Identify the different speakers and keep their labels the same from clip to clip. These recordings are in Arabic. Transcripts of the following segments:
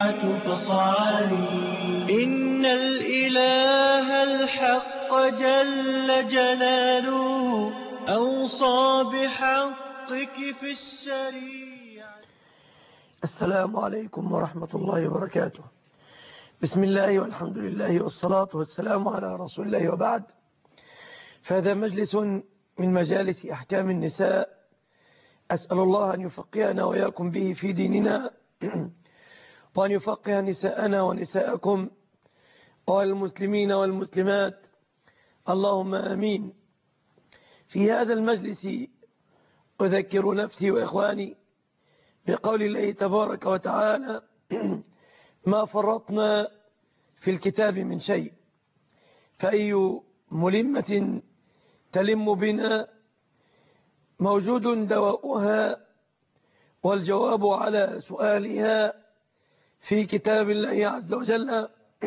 Speaker 1: فصاعي إن الإله الحق جل جلاله أوصى بحقك في الشريعة.
Speaker 2: السلام عليكم ورحمة الله وبركاته. بسم الله والحمد لله والصلاة والسلام على رسول الله، وبعد. فهذا مجلس من مجالس أحكام النساء، أسأل الله أن يفقهنا وإياكم به في ديننا، وأن يفقه نساءنا ونساءكم والمسلمين والمسلمات، اللهم آمين. في هذا المجلس أذكر نفسي وإخواني بقول الله تبارك وتعالى: ما فرطنا في الكتاب من شيء، فأي ملمة تلم بنا موجود دواؤها والجواب على سؤالها في كتاب الله عز وجل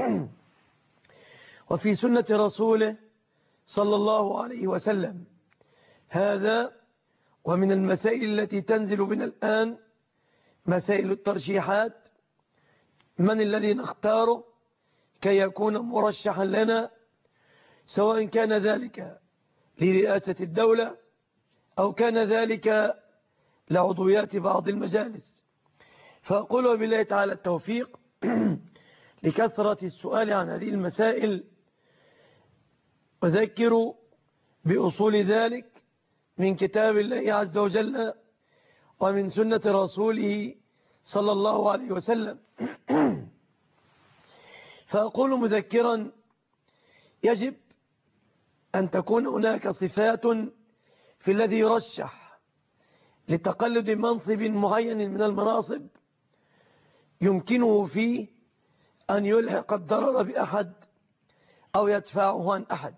Speaker 2: وفي سنة رسوله صلى الله عليه وسلم. هذا ومن المسائل التي تنزل بنا الآن مسائل الترشيحات: من الذي نختاره كي يكون مرشحا لنا، سواء كان ذلك لرئاسة الدولة أو كان ذلك لعضويات بعض المجالس. فأقول بالله تعالى التوفيق لكثرة السؤال عن هذه المسائل. أذكر بأصول ذلك من كتاب الله عز وجل ومن سنة رسوله صلى الله عليه وسلم. فأقول مذكرا: يجب أن تكون هناك صفات في الذي يرشح لتقلد منصب معين من المناصب يمكنه فيه أن يلحق الضرر بأحد أو يدفعه عن أحد.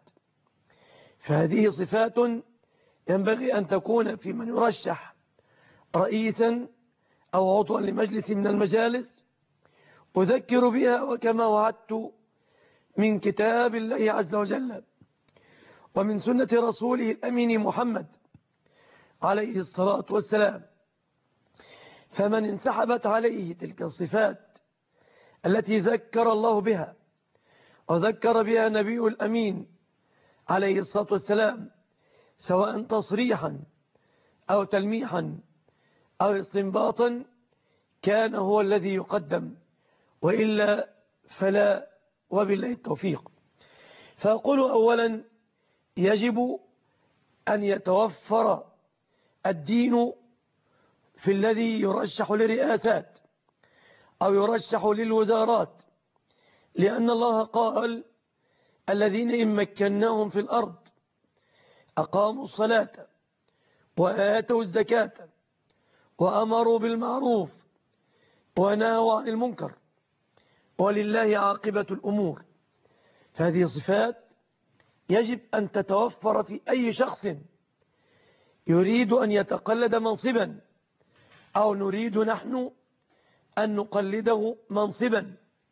Speaker 2: فهذه صفات ينبغي أن تكون في من يرشح رئيسا أو عضوا لمجلس من المجالس. أذكر بها وكما وعدت من كتاب الله عز وجل ومن سنة رسوله الأمين محمد عليه الصلاة والسلام. فمن انسحبت عليه تلك الصفات التي ذكر الله بها وذكر بها نبي الأمين عليه الصلاة والسلام، سواء تصريحا أو تلميحا أو استنباطا، كان هو الذي يقدم، وإلا فلا، وبالله التوفيق. فأقول أولا: يجب أن يتوفر الدين في الذي يرشح للرئاسات أو يرشح للوزارات، لأن الله قال: الذين إن مكناهم في الأرض أقاموا الصلاة وآتوا الزكاة وأمروا بالمعروف ونهوا عن المنكر ولله عاقبة الأمور. فهذه صفات يجب أن تتوفر في أي شخص يريد أن يتقلد منصبا أو نريد نحن أن نقلده منصبا.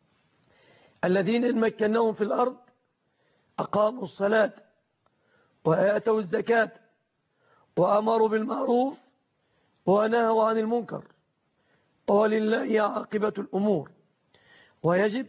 Speaker 2: الذين إن مكناهم في الأرض أقاموا الصلاة وآتوا الزكاة وأمروا بالمعروف ونهوا عن المنكر ولله عاقبة الأمور. ويجب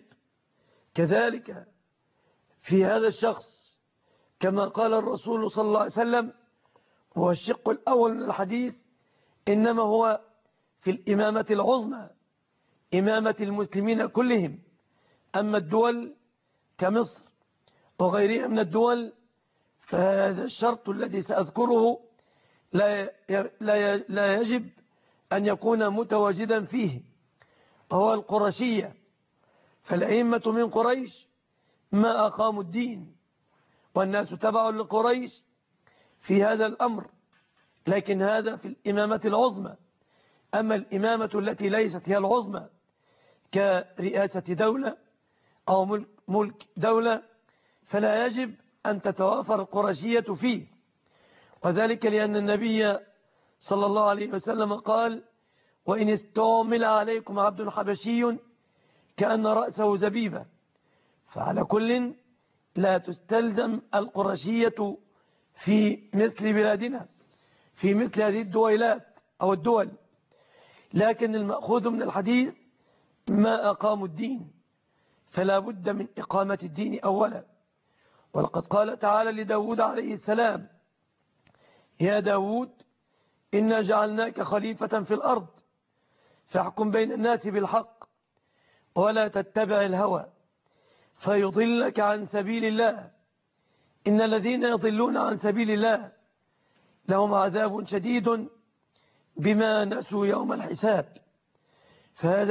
Speaker 2: كذلك في هذا الشخص كما قال الرسول صلى الله عليه وسلم، هو الشق الأول من الحديث، إنما هو في الإمامة العظمى، إمامة المسلمين كلهم. أما الدول كمصر وغيرها من الدول فهذا الشرط الذي سأذكره لا يجب أن يكون متواجدا فيه، هو القرشية. فالأئمة من قريش ما أقاموا الدين، والناس تبع لقريش في هذا الأمر، لكن هذا في الإمامة العظمى. أما الإمامة التي ليست هي العظمى كرئاسة دولة أو ملك دولة فلا يجب أن تتوافر القرشية فيه. وذلك لأن النبي صلى الله عليه وسلم قال: وإن استعمل عليكم عبد حبشي كأن رأسه زبيبة. فعلى كل لا تستلزم القرشية في مثل بلادنا، في مثل هذه الدولات أو الدول. لكن المأخوذ من الحديث ما أقاموا الدين، فلا بد من إقامة الدين أولا. ولقد قال تعالى لداود عليه السلام: يا داود إنا جعلناك خليفة في الأرض فاحكم بين الناس بالحق ولا تتبع الهوى فيضلك عن سبيل الله إن الذين يضلون عن سبيل الله لهم عذاب شديد بما نسوا يوم الحساب. فهذا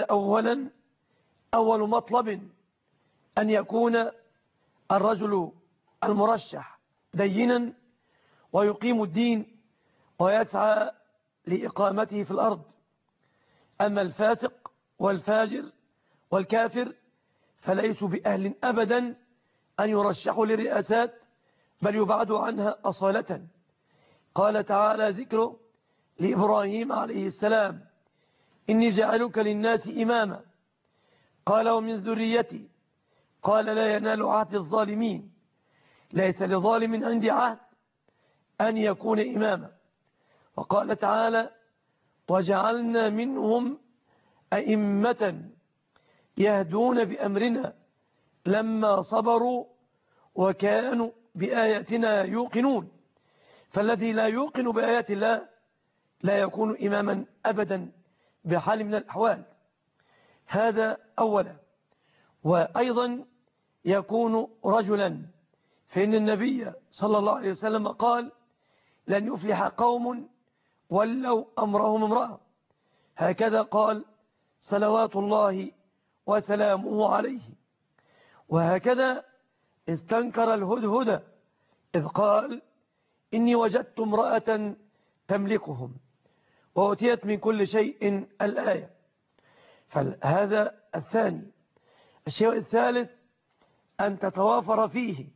Speaker 2: أول مطلب، أن يكون الرجل المرشح دينا ويقيم الدين ويسعى لإقامته في الأرض. أما الفاسق والفاجر والكافر فليسوا بأهل أبدا أن يرشحوا للرئاسات، بل يبعدوا عنها أصالة. قال تعالى ذكره لإبراهيم عليه السلام: إني جعلك للناس إماما، قال ومن ذريتي، قال لا ينال عهد الظالمين، ليس لظالم عندي عهد أن يكون إماما. وقال تعالى: وجعلنا منهم أئمة يهدون بأمرنا لما صبروا وكانوا بآياتنا يوقنون. فالذي لا يوقن بآيات الله لا يكون إماما أبدا بحال من الأحوال. هذا أولا. وأيضا يكون رجلا، فإن النبي صلى الله عليه وسلم قال: لن يفلح قوم ولوا أمرهم امرأة. هكذا قال صلوات الله وسلامه عليه. وهكذا استنكر الهدهد إذ قال: إني وجدت امرأة تملكهم وأتيت من كل شيء الآية. فهذا الثاني. الشيء الثالث أن تتوافر فيه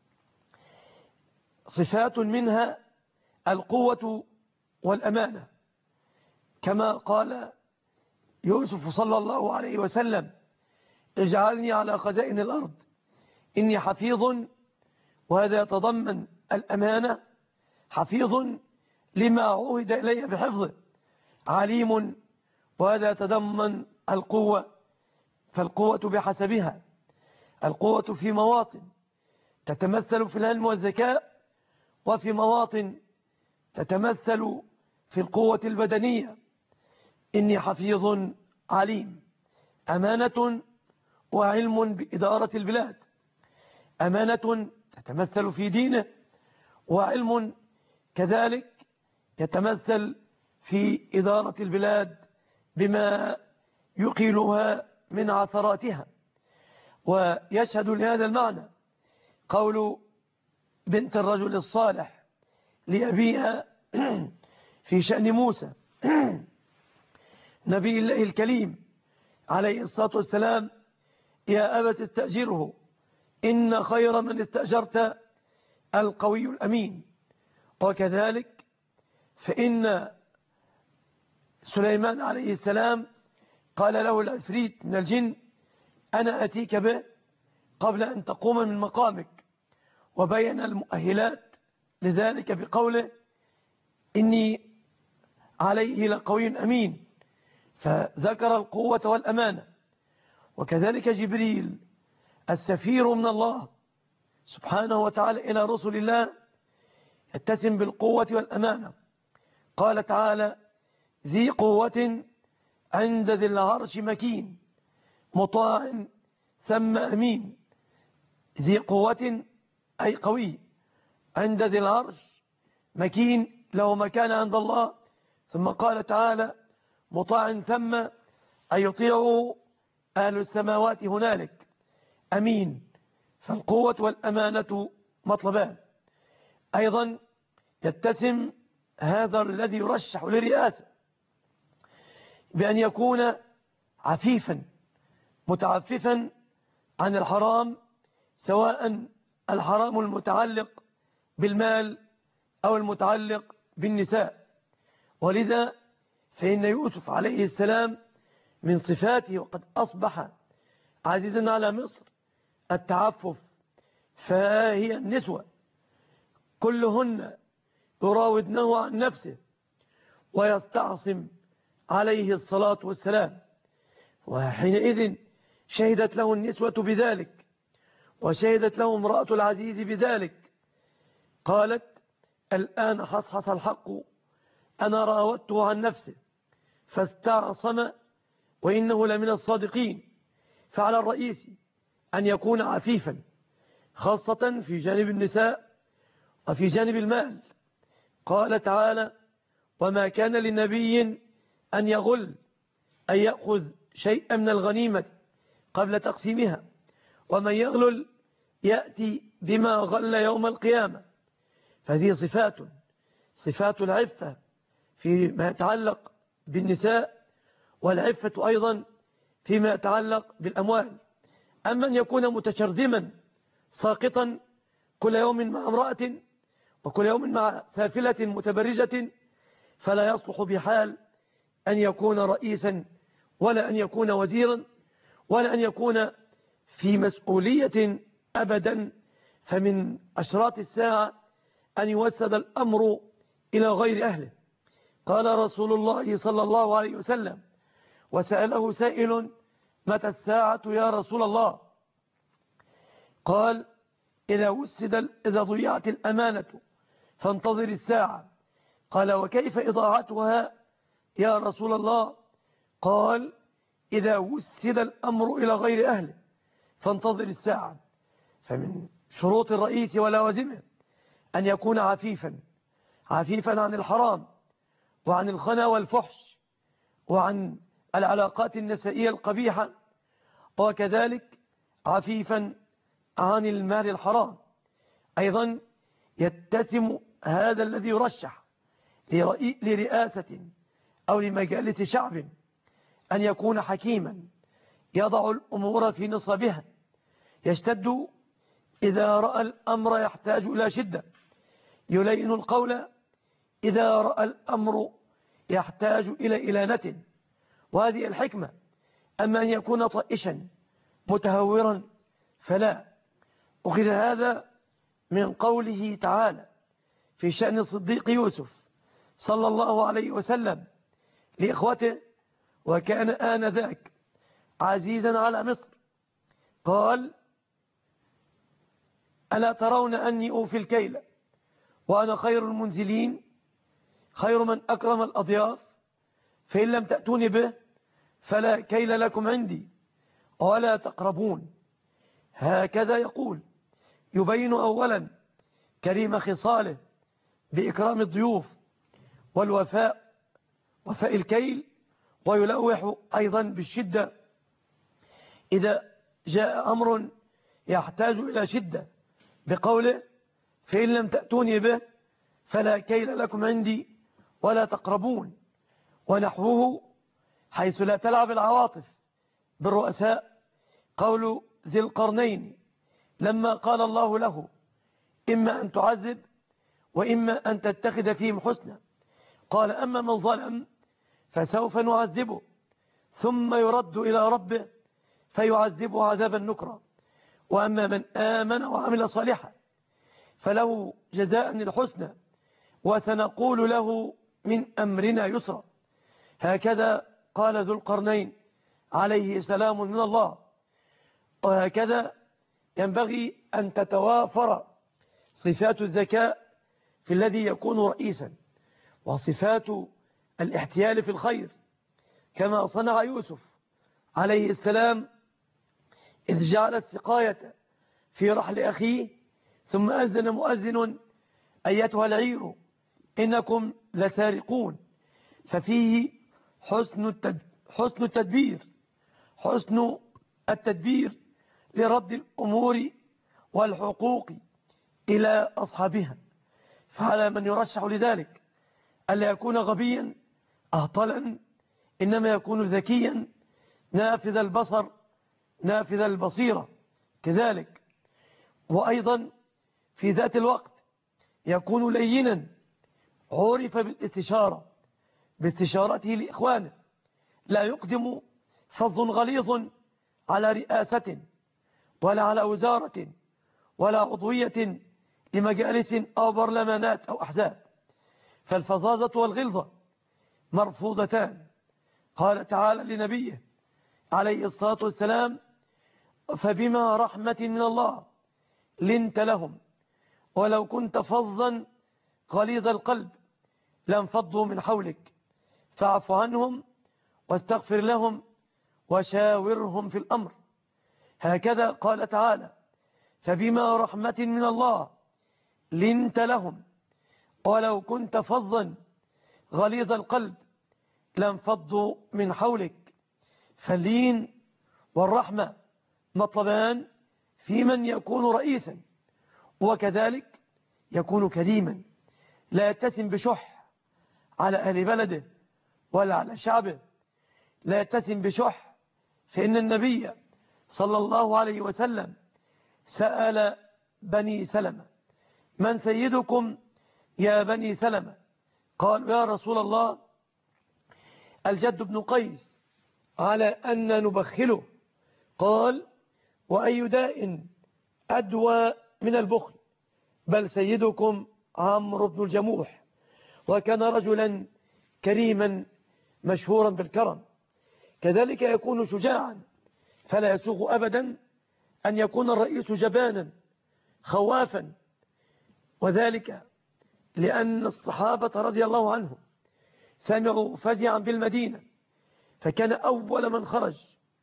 Speaker 2: صفات منها القوة والأمانة، كما قال يوسف صلى الله عليه وسلم: اجعلني على خزائن الأرض إني حفيظ. وهذا يتضمن الأمانة، حفيظ لما عهد إلي بحفظه، عليم. وهذا يتضمن القوة، فالقوة بحسبها. القوة في مواطن تتمثل في العلم والذكاء، وفي مواطن تتمثل في القوة البدنية. إني حفيظ عليم، أمانة وعلم بإدارة البلاد. أمانة تتمثل في دينه، وعلم كذلك يتمثل في إدارة البلاد بما يقيلها من عثراتها. ويشهد لهذا المعنى قول بنت الرجل الصالح لأبيها في شأن موسى نبي الله الكليم عليه الصلاة والسلام: يا أبت استأجره إن خير من استأجرت القوي الأمين. وكذلك فإن سليمان عليه السلام قال له العفريت من الجن: أنا أتيك به قبل أن تقوم من مقامك. وبين المؤهلات لذلك بقوله: إني عليه لقوي أمين، فذكر القوة والأمانة. وكذلك جبريل السفير من الله سبحانه وتعالى إلى رسل الله يتسم بالقوة والأمانة. قال تعالى: ذي قوة عند ذي العرش مكين مطاع ثم أمين. ذي قوة أي قوي، عند ذي العرش مكين، له مكان عند الله. ثم قال تعالى: مطاع ثم أي يطيعه أهل السماوات هنالك أمين. فالقوة والأمانة مطلبان. أيضا يتسم هذا الذي يرشح للرئاسة بأن يكون عفيفا متعففا عن الحرام، سواء الحرام المتعلق بالمال أو المتعلق بالنساء. ولذا فإن يوسف عليه السلام من صفاته وقد أصبح عزيزا على مصر التعفف. فهي النسوة كلهن يراودنه عن نفسه ويستعصم عليه الصلاة والسلام. وحينئذ شهدت له النسوة بذلك، وشهدت له امرأة العزيز بذلك. قالت: الآن حصحص الحق، أنا راودته عن نفسه فاستعصم وإنه لمن الصادقين. فعلى الرئيس أن يكون عفيفا، خاصة في جانب النساء وفي جانب المال. قال تعالى: وما كان لنبي أن يغل، أن يأخذ شيئا من الغنيمة قبل تقسيمها، ومن يغلل يأتي بما غل يوم القيامة. فهذه صفات العفة فيما يتعلق بالنساء، والعفة أيضا فيما يتعلق بالأموال. أما أن يكون متشرذما ساقطا كل يوم مع امرأة وكل يوم مع سافلة متبرجة، فلا يصلح بحال أن يكون رئيسا، ولا أن يكون وزيرا، ولا أن يكون في مسؤولية أبدا. فمن أشراط الساعة أن يوسد الأمر إلى غير أهله. قال رسول الله صلى الله عليه وسلم: وسأله سائل: متى الساعة يا رسول الله؟ قال: إذا ضيعت الأمانة فانتظر الساعة. قال: وكيف إضاعتها يا رسول الله؟ قال: إذا وسد الأمر إلى غير أهله فانتظر الساعة. فمن شروط الرئيس ولوازمه أن يكون عفيفا عن الحرام وعن الخنا والفحش وعن العلاقات النسائية القبيحة، وكذلك عفيفا عن المال الحرام. أيضا يتسم هذا الذي يرشح لرئاسة أو لمجالس شعب أن يكون حكيما، يضع الأمور في نصابها، يشتد إذا رأى الأمر يحتاج إلى شدة، يلين القول إذا رأى الأمر يحتاج إلى إلانة، وهذه الحكمة. أما أن يكون طائشا متهورا فلا. أخذ هذا من قوله تعالى في شأن الصديق يوسف صلى الله عليه وسلم لإخوته: وكان آنذاك عزيزا على مصر. قال: ألا ترون أني أوفي الكيل وأنا خير المنزلين، خير من أكرم الأضياف، فإن لم تأتوني به فلا كيل لكم عندي ولا تقربون. هكذا يقول، يبين أولا كريم خصاله بإكرام الضيوف وفاء الكيل، ويلوح أيضا بالشدة إذا جاء أمر يحتاج إلى شدة بقوله: فإن لم تأتوني به فلا كيل لكم عندي ولا تقربون. ونحوه حيث لا تلعب العواطف بالرؤساء قول ذي القرنين لما قال الله له: إما أن تعذب وإما أن تتخذ فيهم حسنا. قال: أما من ظلم فسوف نعذبه ثم يرد إلى ربه فيعذبه عذابا نكرا، وأما من آمن وعمل صالحا فله جزاء الحسنى وسنقول له من أمرنا يسرا. هكذا قال ذو القرنين عليه سلام من الله. وهكذا ينبغي أن تتوافر صفات الذكاء في الذي يكون رئيسا، وصفات الاحتيال في الخير، كما صنع يوسف عليه السلام إذ جعل السقاية في رحل أخيه ثم أذن مؤذن: أيتها العير إنكم لسارقون. ففيه حسن التدبير لرد الأمور والحقوق إلى أصحابها. فعلى من يرشح لذلك ألا يكون غبيا أهطلا، إنما يكون ذكيا نافذ البصر نافذ البصيرة كذلك. وأيضا في ذات الوقت يكون لينا، عرف باستشارته لإخوانه، لا يقدم فظ غليظ على رئاسة ولا على وزارة ولا عضوية لمجالس أو برلمانات أو أحزاب، فالفظاظة والغلظة مرفوضتان. قال تعالى لنبيه: عليه الصلاة والسلام: فبما رحمة من الله لنت لهم ولو كنت فظا غليظ القلب لانفضوا من حولك فاعف عنهم واستغفر لهم وشاورهم في الأمر. هكذا قال تعالى: فبما رحمة من الله لنت لهم ولو كنت فظا غليظ القلب لانفضوا من حولك. فاللين والرحمة مطلبان في من يكون رئيسا، وكذلك يكون كريما لا يتسم بشح على أهل بلده ولا على شعبه، لا يتسم بشح. فإن النبي صلى الله عليه وسلم سأل بني سلمة: من سيدكم يا بني سلمة؟ قالوا: يا رسول الله الجد بن قيس، على أن نبخله. قال: وأي داء أدوى من البخل؟ بل سيدكم عمرو بن الجموح، وكان رجلا كريما مشهورا بالكرم. كذلك يكون شجاعا، فلا يسوغ أبدا أن يكون الرئيس جبانا خوافا، وذلك لأن الصحابة رضي الله عنهم سمعوا فزعا بالمدينة، فكان أول من خرج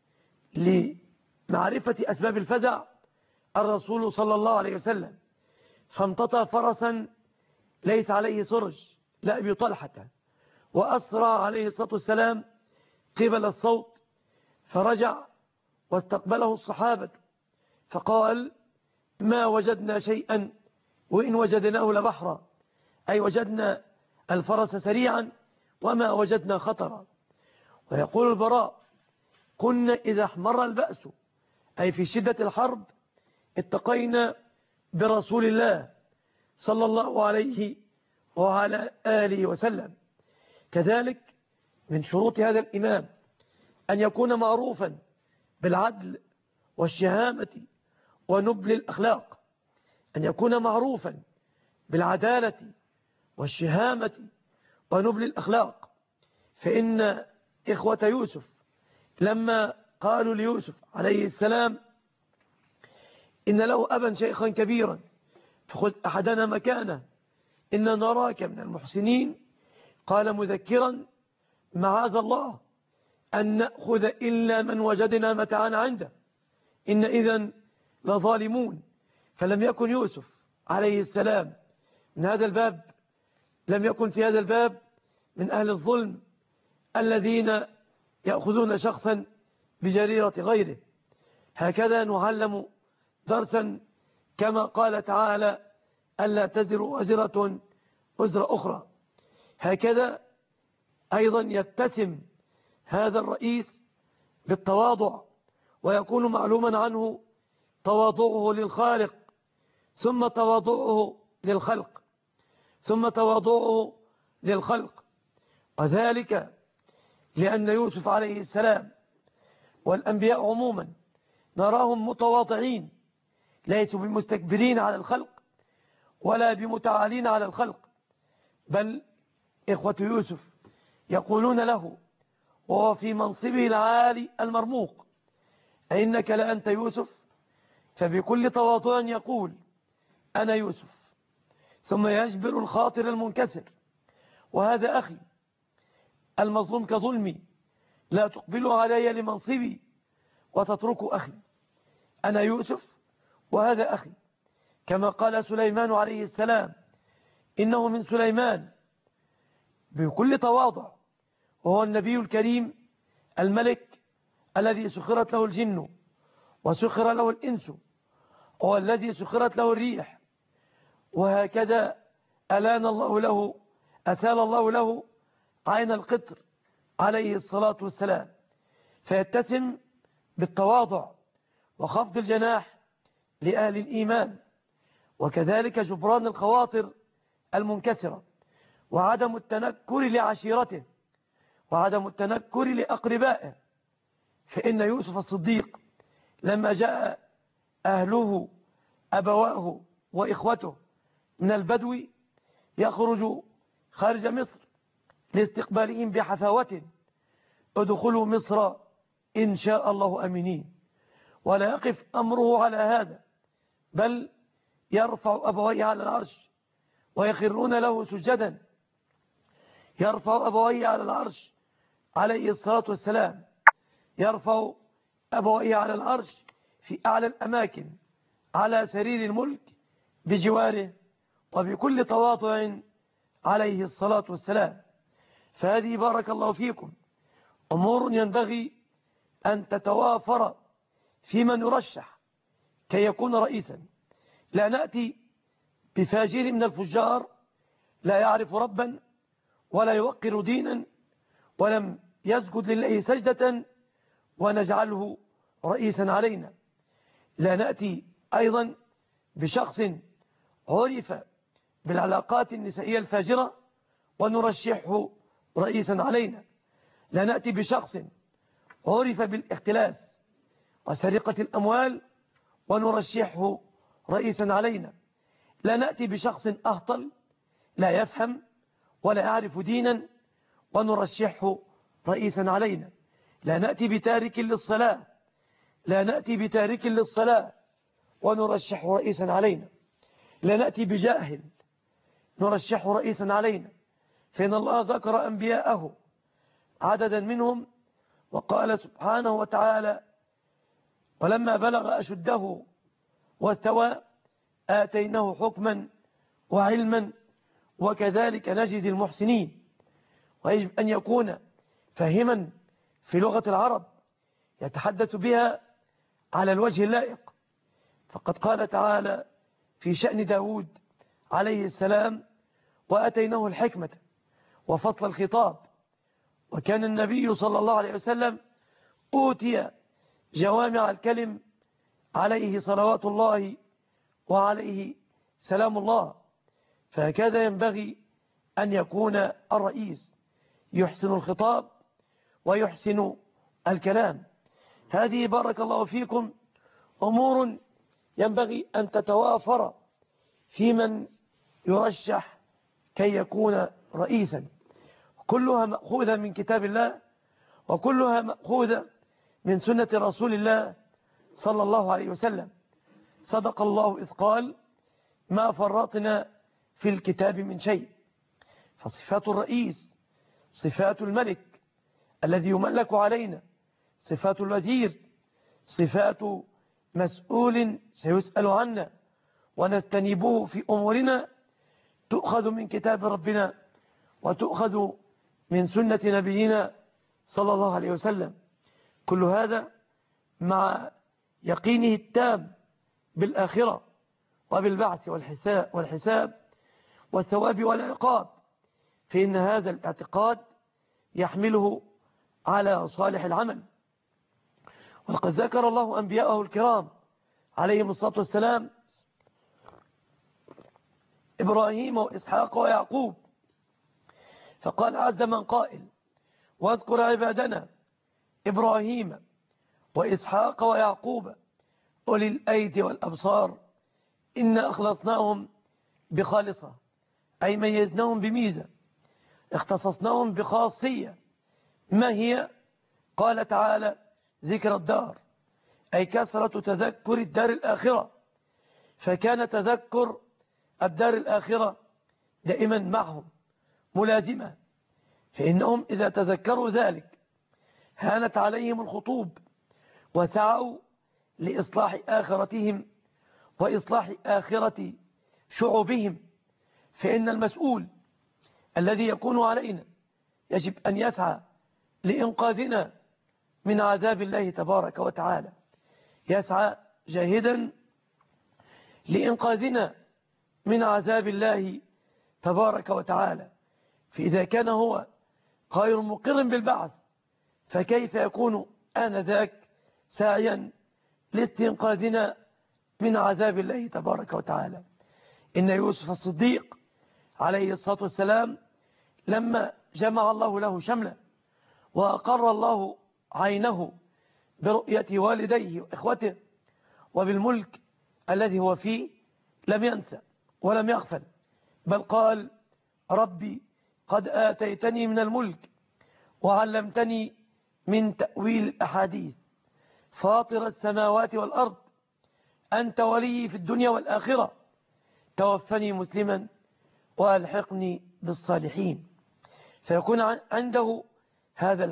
Speaker 2: لمعرفة أسباب الفزع الرسول صلى الله عليه وسلم، فامتطى فرسا ليس عليه سرج لأبي طلحة، وأسرع عليه الصلاة والسلام قبل الصوت، فرجع واستقبله الصحابة فقال: ما وجدنا شيئا وإن وجدناه لبحرا، أي وجدنا الفرس سريعا وما وجدنا خطرا. ويقول البراء: كنا إذا احمر البأس، أي في شدة الحرب، اتقينا برسول الله صلى الله عليه وعلى آله وسلم. كذلك من شروط هذا الإمام أن يكون معروفا بالعدل والشهامة ونبل الأخلاق، أن يكون معروفا بالعدالة والشهامة ونبل الأخلاق. فإن إخوة يوسف لما قالوا ليوسف عليه السلام: إن له أبا شيخا كبيرا فخذ أحدنا مكانه إن نراك من المحسنين، قال مذكرا: معاذ الله أن نأخذ إلا من وجدنا متاعنا عنده إن إذن لظالمون. فلم يكن يوسف عليه السلام من هذا الباب، لم يكن في هذا الباب من أهل الظلم الذين يأخذون شخصا بجريرة غيره. هكذا نعلم درسا كما قال تعالى: ألا تزر وزرة وزر أخرى. هكذا أيضا يتسم هذا الرئيس بالتواضع، ويكون معلوما عنه تواضعه للخالق ثم تواضعه للخلق ثم تواضعه للخلق. وذلك لأن يوسف عليه السلام والأنبياء عموما نراهم متواضعين، ليسوا بمستكبرين على الخلق ولا بمتعالين على الخلق، بل إخوة يوسف يقولون له وهو في منصبه العالي المرموق: أئنك لأنت يوسف؟ فبكل تواضع يقول: أنا يوسف، ثم يجبر الخاطر المنكسر: وهذا أخي المظلوم كظلمي، لا تقبلوا علي لمنصبي وتتركوا أخي. أنا يوسف وهذا أخي، كما قال سليمان عليه السلام: إنه من سليمان، بكل تواضع، وهو النبي الكريم الملك الذي سخرت له الجن وسخر له الإنس، وهو الذي سخرت له الريح. وهكذا أسال الله له عين القطر عليه الصلاة والسلام، فيتسم بالتواضع وخفض الجناح لأهل الإيمان، وكذلك جبران الخواطر المنكسرة، وعدم التنكر لعشيرته وعدم التنكر لأقربائه. فإن يوسف الصديق لما جاء أهله أبواه وإخوته من البدو يخرج خارج مصر لاستقبالهم بحفاوة: ادخلوا مصر إن شاء الله أمنين. ولا يقف أمره على هذا، بل يرفع أبويه على العرش ويخرون له سجدا. يرفع أبويه على العرش عليه الصلاة والسلام، يرفع أبويه على العرش في أعلى الأماكن على سرير الملك بجواره وبكل تواضع عليه الصلاة والسلام. فهذه بارك الله فيكم أمور ينبغي أن تتوافر في من يرشح كي يكون رئيسا. لا نأتي بفاجر من الفجار لا يعرف ربا ولا يوقر دينا ولم يسجد لله سجدة ونجعله رئيسا علينا. لا نأتي أيضا بشخص عرف بالعلاقات النسائية الفاجرة ونرشحه رئيسا علينا. لا نأتي بشخص عرف بالاختلاس وسرقة الأموال ونرشحه رئيسا علينا. لا نأتي بشخص أهطل لا يفهم ولا يعرف دينا ونرشحه رئيسا علينا. لا نأتي بتارك للصلاة، لا نأتي بتارك للصلاة ونرشحه رئيسا علينا. لا نأتي بجاهل نرشحه رئيسا علينا، فإن الله ذكر أنبياءه عددا منهم وقال سبحانه وتعالى: ولما بلغ أشده واستوى آتيناه حكما وعلما وكذلك نجزي المحسنين. ويجب أن يكون فاهما في لغة العرب يتحدث بها على الوجه اللائق. فقد قال تعالى في شأن داود عليه السلام: وأتيناه الحكمة وفصل الخطاب. وكان النبي صلى الله عليه وسلم أوتي جوامع الكلم عليه صلوات الله وعليه سلام الله. فهكذا ينبغي أن يكون الرئيس، يحسن الخطاب ويحسن الكلام. هذه بارك الله فيكم أمور ينبغي أن تتوافر في من يرشح كي يكون رئيسا، كلها مأخوذة من كتاب الله وكلها مأخوذة من سنة رسول الله صلى الله عليه وسلم. صدق الله إذ قال: ما فرطنا في الكتاب من شيء. فصفات الرئيس صفات الملك الذي يملك علينا، صفات الوزير صفات مسؤول سيسأل عنا ونستنيبه في أمورنا، تؤخذ من كتاب ربنا وتؤخذ من سنة نبينا صلى الله عليه وسلم. كل هذا مع يقينه التام بالآخرة وبالبعث والحساب والثواب والعقاب، فإن هذا الاعتقاد يحمله على صالح العمل. وقد ذكر الله أنبياءه الكرام عليهم الصلاة والسلام: إبراهيم وإسحاق ويعقوب، فقال عز من قائل: واذكر عبادنا إبراهيم وإسحاق ويعقوب أولي الأيدي والأبصار إنا أخلصناهم بخالصة، أي ميزناهم بميزة، اختصصناهم بخاصية. ما هي؟ قال تعالى: ذكر الدار، أي كثرة تذكر الدار الآخرة، فكان تذكر الدار الآخرة دائما معهم ملازمة، فإنهم إذا تذكروا ذلك هانت عليهم الخطوب وسعوا لإصلاح آخرتهم وإصلاح آخرة شعوبهم. فإن المسؤول الذي يكون علينا يجب أن يسعى لإنقاذنا من عذاب الله تبارك وتعالى، يسعى جاهدا لإنقاذنا من عذاب الله تبارك وتعالى. فإذا كان هو غير مقر بالبعث فكيف يكون آنذاك ساعيا لاستنقاذنا من عذاب الله تبارك وتعالى؟ إن يوسف الصديق عليه الصلاة والسلام لما جمع الله له شمله وأقر الله عينه برؤية والديه وإخوته وبالملك الذي هو فيه لم ينسى ولم يغفل، بل قال: ربي قد آتيتني من الملك وعلمتني من تأويل الأحاديث: فاطر السماوات والأرض أنت ولي في الدنيا والآخرة، توفني مسلما وألحقني بالصالحين. فيكون عنده هذا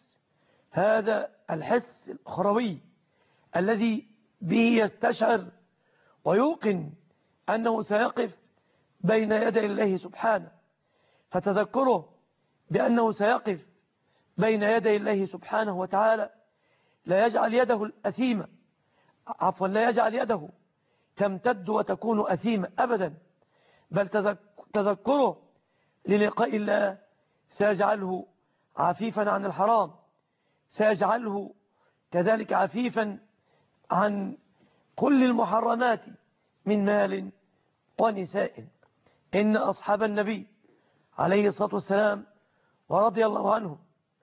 Speaker 2: الحس الأخروي الذي به يستشعر ويوقن أنه سيقف بين يدي الله سبحانه. فتذكره بأنه سيقف بين يدي الله سبحانه وتعالى لا يجعل يده الأثيمة، لا يجعل يده تمتد وتكون أثيمة أبدا، بل تذكره للقاء الله سيجعله عفيفا عن الحرام، سيجعله كذلك عفيفا عن كل المحرمات من مال ونساء. إن أصحاب النبي عليه الصلاة والسلام ورضي الله عنه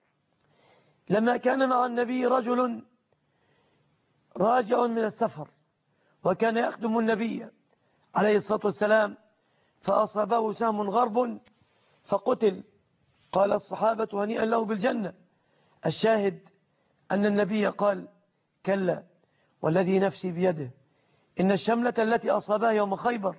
Speaker 2: لما كان مع النبي رجل راجع من السفر وكان يخدم النبي عليه الصلاة والسلام فأصابه سهم غرب فقتل، قال الصحابة هنيئا له بالجنة. الشاهد أن النبي قال: كلا والذي نفسي بيده إن الشملة التي أصابها يوم خيبر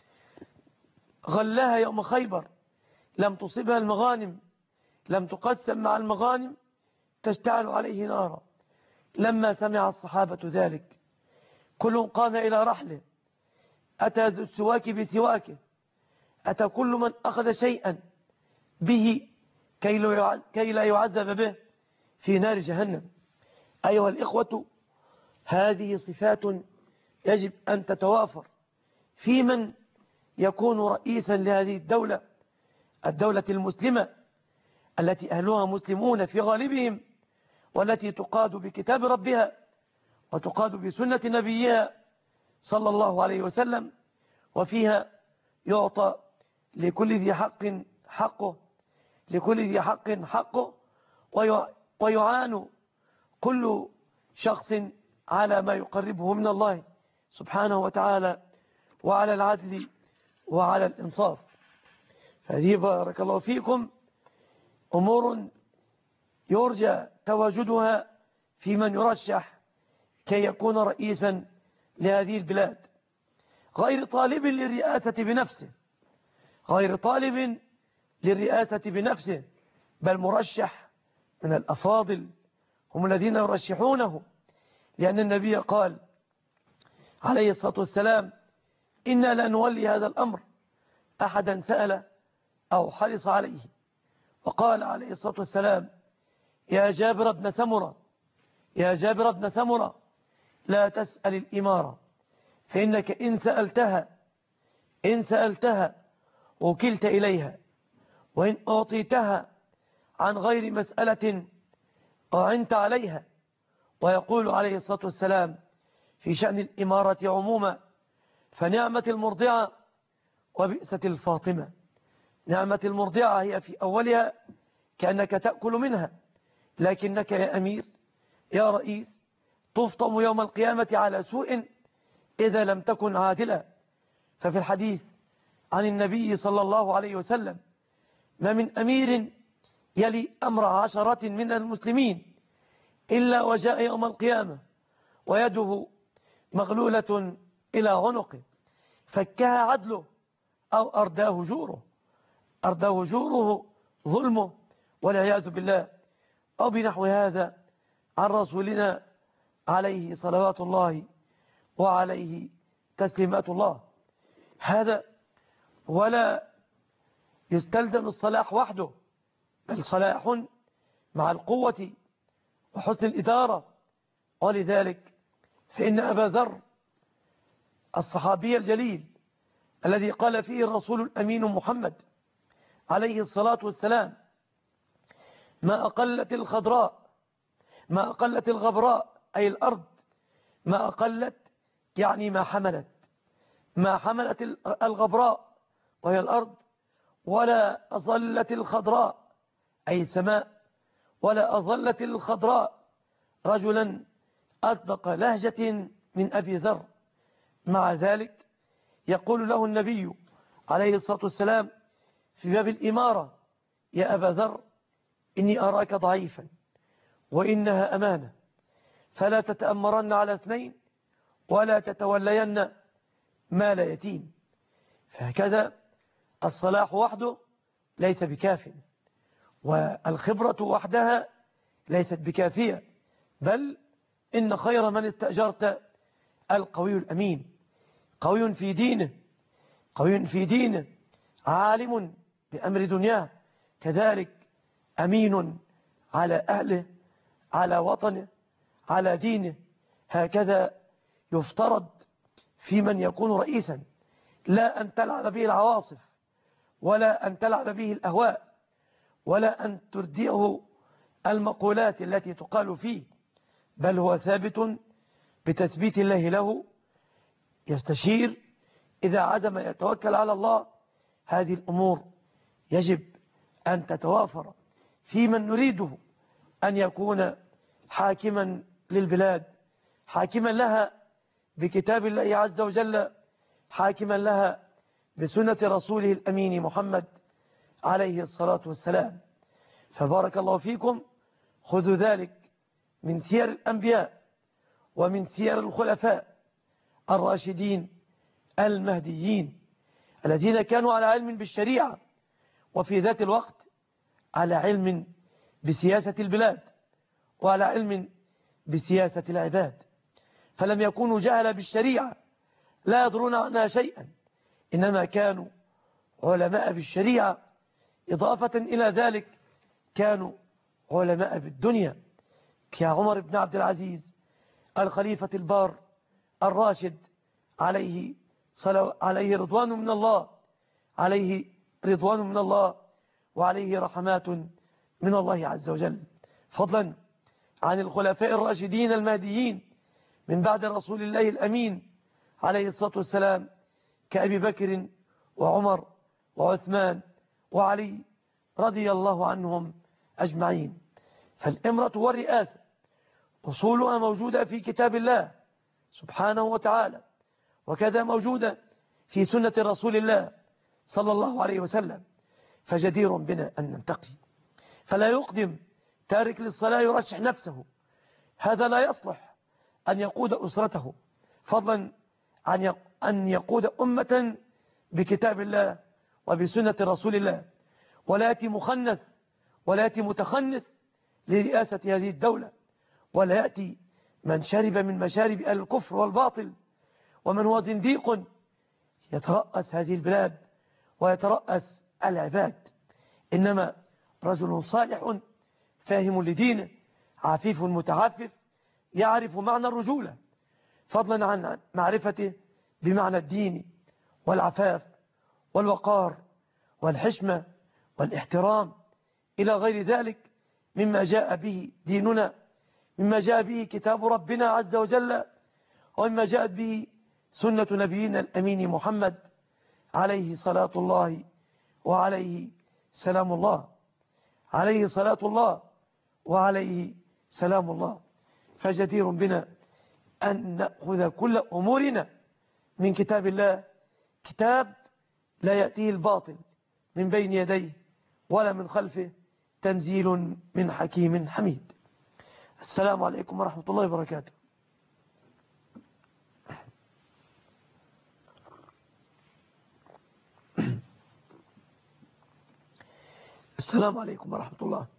Speaker 2: غلاها يوم خيبر لم تصبها المغانم، لم تقسم مع المغانم تشتعل عليه نارا. لما سمع الصحابة ذلك كل قام إلى رحله، أتى ذو السواك بسواكه، أتى كل من أخذ شيئا به كي لا يعذب به في نار جهنم. أيها الإخوة، هذه صفات يجب أن تتوافر في من يكون رئيسا لهذه الدولة المسلمة التي أهلها مسلمون في غالبهم، والتي تقاد بكتاب ربها وتقاد بسنة نبيها صلى الله عليه وسلم، وفيها يعطى لكل ذي حق حقه، لكل ذي حق حقه، ويعان كل شخص على ما يقربه من الله سبحانه وتعالى وعلى العدل وعلى الإنصاف. فهذه بارك الله فيكم أمور يرجى تواجدها في من يرشح كي يكون رئيسا لهذه البلاد، غير طالب للرئاسة بنفسه، غير طالب للرئاسة بنفسه، بل مرشح من الأفاضل هم الذين يرشحونه، لأن النبي قال عليه الصلاة والسلام: إنا لا نولي هذا الأمر أحدا سأل أو حرص عليه. وقال عليه الصلاة والسلام: يا جابر بن سمرة، يا جابر بن سمرة، لا تسأل الإمارة، فإنك إن سألتها وكلت إليها، وإن أعطيتها عن غير مسألة أعنت عليها. ويقول عليه الصلاة والسلام في شأن الإمارة عموما: فنعمة المرضعة وبئسة الفاطمة. نعمة المرضعة هي في أولها كأنك تأكل منها، لكنك يا أمير يا رئيس تفطم يوم القيامة على سوء إذا لم تكن عادلة. ففي الحديث عن النبي صلى الله عليه وسلم: ما من أمير يلي أمر 10 من المسلمين إلا وجاء يوم القيامة ويده مغلولة إلى عنقه، فكها عدله أو أرداه جوره ظلمه والعياذ بالله، أو بنحو هذا عن رسولنا عليه صلوات الله وعليه تسليمات الله. هذا ولا يستلزم الصلاح وحده، بل صلاح مع القوة وحسن الإدارة. ولذلك فإن أبا ذر الصحابي الجليل الذي قال فيه الرسول الأمين محمد عليه الصلاة والسلام: ما أقلت الغبراء أي الأرض، ما أقلت يعني ما حملت الغبراء وهي الأرض، ولا أظلت الخضراء أي السماء، ولا أظلت الخضراء رجلا أصدق لهجة من أبي ذر. مع ذلك يقول له النبي عليه الصلاة والسلام في باب الإمارة: يا أبا ذر، إني أراك ضعيفا وإنها أمانة، فلا تتأمرن على اثنين ولا تتولين مال يتيم. فهكذا الصلاح وحده ليس بكاف، والخبرة وحدها ليست بكافية، بل إن خير من استأجرت القوي الأمين، قوي في دينه، قوي في دينه، عالم بأمر دنياه، كذلك أمين على أهله، على وطنه، على دينه. هكذا يفترض في من يكون رئيسا، لا أن تلعب به العواصف، ولا أن تلعب به الأهواء، ولا أن تردئه المقولات التي تقال فيه، بل هو ثابت بتثبيت الله له، يستشير إذا عزم يتوكل على الله. هذه الأمور يجب أن تتوافر في من نريده أن يكون حاكما للبلاد، حاكما لها بكتاب الله عز وجل، حاكما لها بسنة رسوله الأمين محمد عليه الصلاة والسلام. فبارك الله فيكم، خذوا ذلك من سير الأنبياء ومن سير الخلفاء الراشدين المهديين الذين كانوا على علم بالشريعة، وفي ذات الوقت على علم بسياسة البلاد وعلى علم بسياسة العباد، فلم يكونوا جهل بالشريعة لا يدرون عنها شيئا، إنما كانوا علماء بالشريعة. إضافة إلى ذلك كانوا علماء بالدنيا، كعمر بن عبد العزيز الخليفة البار الراشد عليه رضوان من الله، عليه رضوان من الله وعليه رحمات من الله عز وجل، فضلا عن الخلفاء الراشدين المهديين من بعد رسول الله الأمين عليه الصلاة والسلام، كأبي بكر وعمر وعثمان وعلي رضي الله عنهم أجمعين. فالإمرة والرئاسة أصولها موجودة في كتاب الله سبحانه وتعالى، وكذا موجودة في سنة رسول الله صلى الله عليه وسلم، فجدير بنا أن ننتقي، فلا يقدم تارك للصلاة يرشح نفسه، هذا لا يصلح أن يقود أسرته، فضلا عن أن يقود أمة بكتاب الله وبسنة رسول الله، ولا يأتي مخنث ولا يأتي متخنث لرئاسة هذه الدولة، ولا يأتي من شرب من مشارب أهل الكفر والباطل ومن هو زنديق يترأس هذه البلاد ويترأس العباد، إنما رجل صالح فاهم لدينه، عفيف متعفف، يعرف معنى الرجولة، فضلا عن معرفته بمعنى الدين والعفاف والوقار والحشمة والاحترام إلى غير ذلك مما جاء به ديننا، مما جاء به كتاب ربنا عز وجل، ومما جاءت به سنة نبينا الأمين محمد عليه صلاة الله وعليه سلام الله، عليه صلاة الله وعليه سلام الله. فجدير بنا أن نأخذ كل أمورنا من كتاب الله، كتاب لا يأتيه الباطل من بين يديه ولا من خلفه، تنزيل من حكيم حميد. السلام عليكم ورحمة الله وبركاته. السلام عليكم ورحمة الله.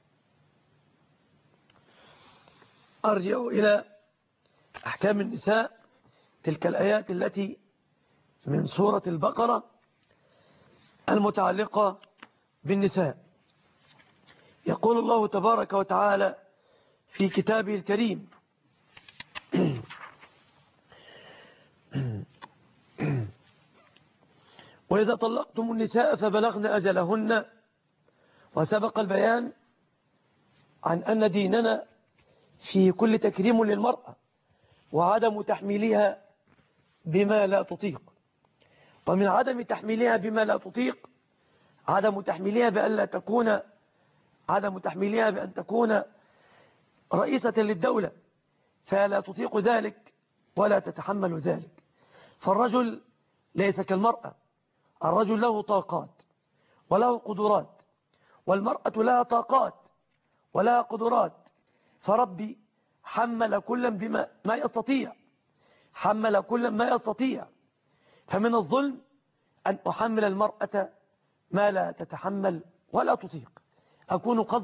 Speaker 2: أرجع إلى أحكام النساء، تلك الآيات التي من سورة البقرة المتعلقة بالنساء. يقول الله تبارك وتعالى في كتابه الكريم: وإذا طلقتم النساء فبلغن أجلهن. وسبق البيان عن أن ديننا في كل تكريم للمرأة وعدم تحميلها بما لا تطيق، ومن عدم تحميلها بما لا تطيق عدم تحميلها بأن تكون رئيسة للدولة، فلا تطيق ذلك ولا تتحمل ذلك. فالرجل ليس كالمرأة، الرجل له طاقات وله قدرات، والمرأة لها طاقات ولها قدرات، فربي حمل كلا بما ما يستطيع، حمل كلا ما يستطيع. فمن الظلم أن أحمل المرأة ما لا تتحمل ولا تطيق. أكون قد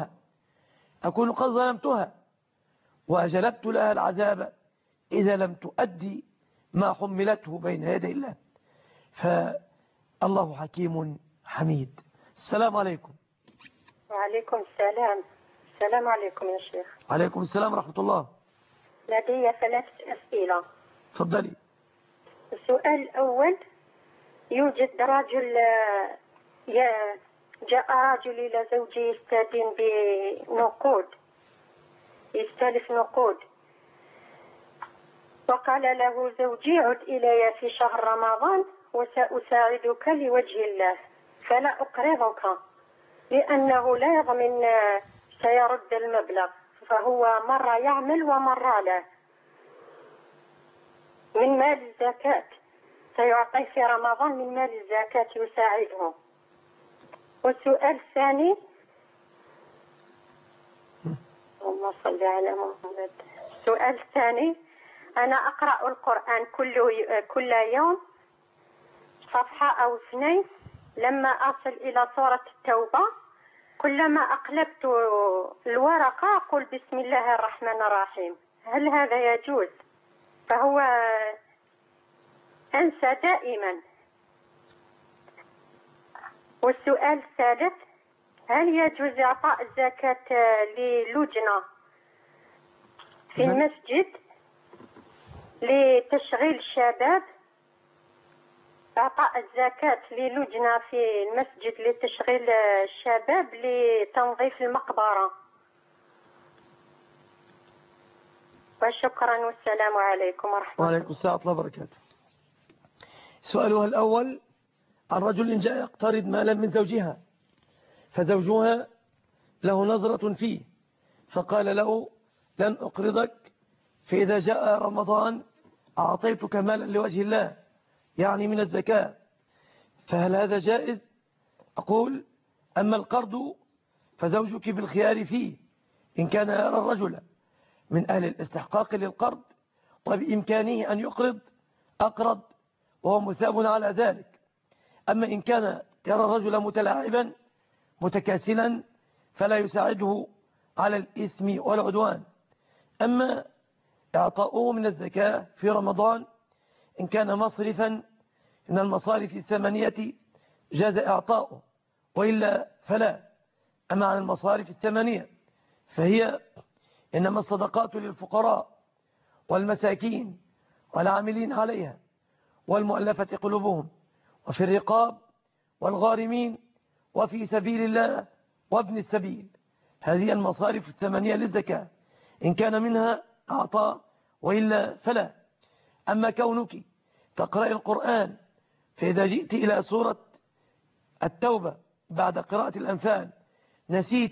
Speaker 2: ظلمتها وأجلبت لها العذاب إذا لم تؤدي ما حملته بين يدي الله. فالله حكيم حميد. السلام عليكم.
Speaker 3: وعليكم السلام. السلام عليكم يا شيخ.
Speaker 2: عليكم السلام ورحمة الله.
Speaker 3: لدي 3 أسئلة.
Speaker 2: تفضلي.
Speaker 3: السؤال الأول: يوجد رجل جاء رجل إلى زوجه يستدين بنقود، يستلف نقود، وقال له زوجي: عد إلي في شهر رمضان وسأساعدك لوجه الله، فلا أقرضك، لأنه لا يضمن سيرد المبلغ، فهو مرة يعمل ومرة لا، من مال الزكاة سيعطي في رمضان من مال الزكاة يساعده. والسؤال الثاني: اللهم صل على محمد. السؤال الثاني: أنا أقرأ القرآن كل يوم صفحة أو 2. لما أصل إلى سورة التوبة كلما أقلبت الورقة أقول بسم الله الرحمن الرحيم، هل هذا يجوز؟ فهو أنسى دائما. والسؤال الثالث: هل يجوز إعطاء الزكاة للجنة في المسجد لتشغيل الشباب؟ إعطاء الزكاة للجنة في المسجد لتشغيل الشباب لتنظيف المقبرة. وشكرا والسلام عليكم ورحمة الله.
Speaker 2: وعليكم السلام ورحمة الله وبركاته. سؤالها الأول: عن رجل جاء يقترض مالا من زوجها، فزوجها له نظرة فيه، فقال له: لن أقرضك، فإذا جاء رمضان أعطيتك مالا لوجه الله، يعني من الزكاة، فهل هذا جائز؟ أقول: أما القرض فزوجك بالخيار فيه، إن كان يرى الرجل من أهل الاستحقاق للقرض وبإمكانه أن يقرض أقرض وهو مثاب على ذلك. أما إن كان يرى الرجل متلاعبا متكاسلا فلا يساعده على الإثم والعدوان. أما إعطاؤه من الزكاة في رمضان إن كان مصرفا من المصارف 8 جاز إعطاؤه، وإلا فلا. أما عن المصارف 8 فهي إنما الصدقات للفقراء والمساكين والعاملين عليها والمؤلفة قلوبهم وفي الرقاب والغارمين وفي سبيل الله وابن السبيل. هذه المصارف 8 للزكاة، إن كان منها أعطى وإلا فلا. أما كونك تقرأ القرآن فإذا جئت إلى سورة التوبة بعد قراءة الأنفال نسيت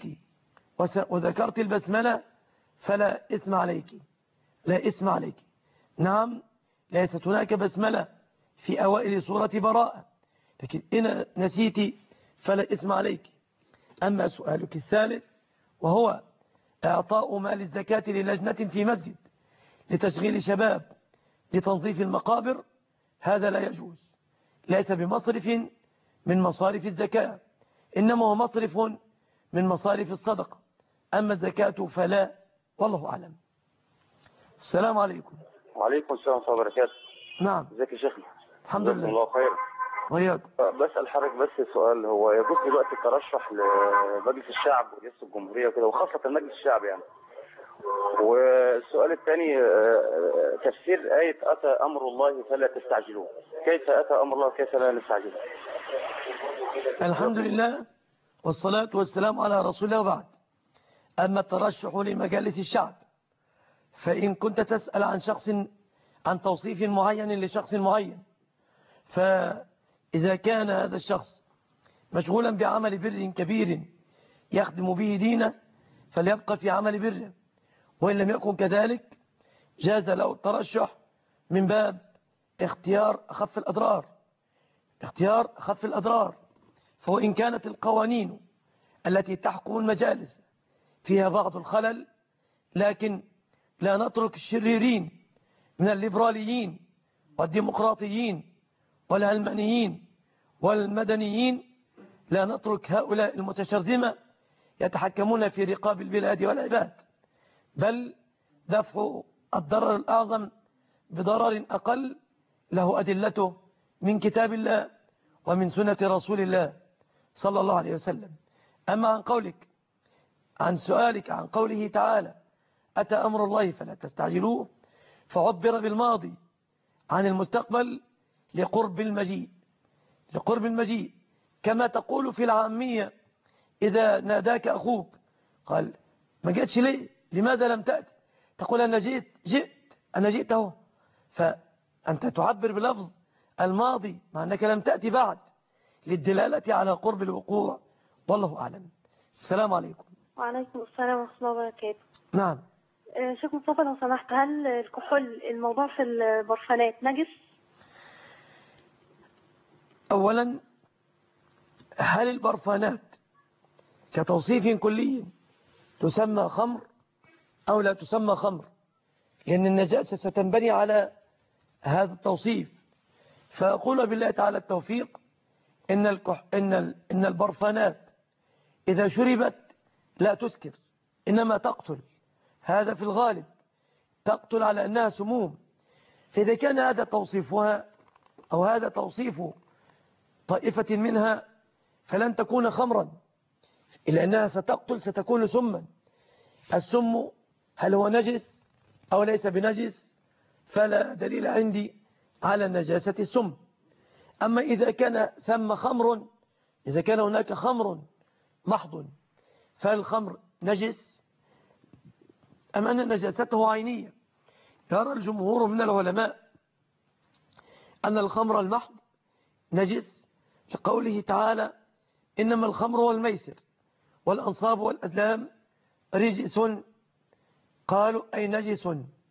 Speaker 2: وذكرت البسملة فلا إثم عليك، لا إثم عليك. نعم، ليست هناك بسملة في أوائل سورة براءة، لكن إن نسيت فلا إثم عليك. أما سؤالك الثالث وهو إعطاء مال الزكاة للجنة في مسجد لتشغيل شباب لتنظيف المقابر، هذا لا يجوز، ليس بمصرف من مصارف الزكاة، إنما هو مصرف من مصارف الصدقة. أما الزكاة فلا، والله أعلم. السلام عليكم.
Speaker 4: وعليكم السلام ورحمة الله وبركاته.
Speaker 2: نعم.
Speaker 4: ازيك يا شيخنا؟
Speaker 2: الحمد لله.
Speaker 4: الله خير.
Speaker 2: وياك.
Speaker 4: بسأل حضرتك بس سؤال: هو يجوز دلوقتي الترشح لمجلس الشعب ورئاسة الجمهورية وكده، وخاصة مجلس الشعب يعني؟ والسؤال الثاني: تفسير آية أتى أمر الله فلا تستعجلوه، كيف أتى أمر الله وكيف لا نستعجله؟
Speaker 2: الحمد لله والصلاة والسلام على رسول الله وبعد. أما الترشح لمجالس الشعب فإن كنت تسأل عن شخص، عن توصيف معين لشخص معين، فإذا كان هذا الشخص مشغولا بعمل بر كبير يخدم به دينه فليبقى في عمل بره، وإن لم يكن كذلك جاز له الترشح من باب اختيار أخف الأضرار، اختيار أخف الأضرار. فوإن كانت القوانين التي تحكم المجالس فيها بعض الخلل لكن لا نترك الشريرين من الليبراليين والديمقراطيين والعلمانيين والمدنيين، لا نترك هؤلاء المتشرذمة يتحكمون في رقاب البلاد والعباد، بل دفع الضرر الأعظم بضرر أقل له أدلته من كتاب الله ومن سنة رسول الله صلى الله عليه وسلم. أما عن سؤالك عن قوله تعالى أتى أمر الله فلا تستعجلوه، فعبر بالماضي عن المستقبل لقرب المجيء، كما تقول في العامية إذا ناداك أخوك قال ما جئتش ليه؟ لماذا لم تأتي؟ تقول أنا جئت اهو. فأنت تعبر بلفظ الماضي مع أنك لم تأتي بعد، للدلالة على قرب الوقوع، والله أعلم. السلام عليكم.
Speaker 5: وعليكم السلام ورحمة الله وبركاته.
Speaker 2: نعم.
Speaker 5: شيخ مصطفى لو سمحت، هل الكحول الموضوع في البرفانات نجس؟
Speaker 2: أولا، هل البرفانات كتوصيف كلي تسمى خمر أو لا تسمى خمر؟ لأن النجاسة ستنبني على هذا التوصيف. فأقول بالله تعالى التوفيق إن البرفانات إذا شربت لا تسكر، إنما تقتل، هذا في الغالب، تقتل على أنها سموم. فإذا كان هذا توصيفها أو هذا توصيف طائفة منها فلن تكون خمرا، إلا أنها ستقتل، ستكون سما. السم هل هو نجس أو ليس بنجس؟ فلا دليل عندي على نجاسة السم. أما إذا كان ثم خمر، إذا كان هناك خمر محض، فالخمر نجس أم أن نجاسته عينية؟ يرى الجمهور من العلماء أن الخمر المحض نجس، لقوله تعالى إنما الخمر والميسر والأنصاب والأزلام رجس، قالوا أي نجس.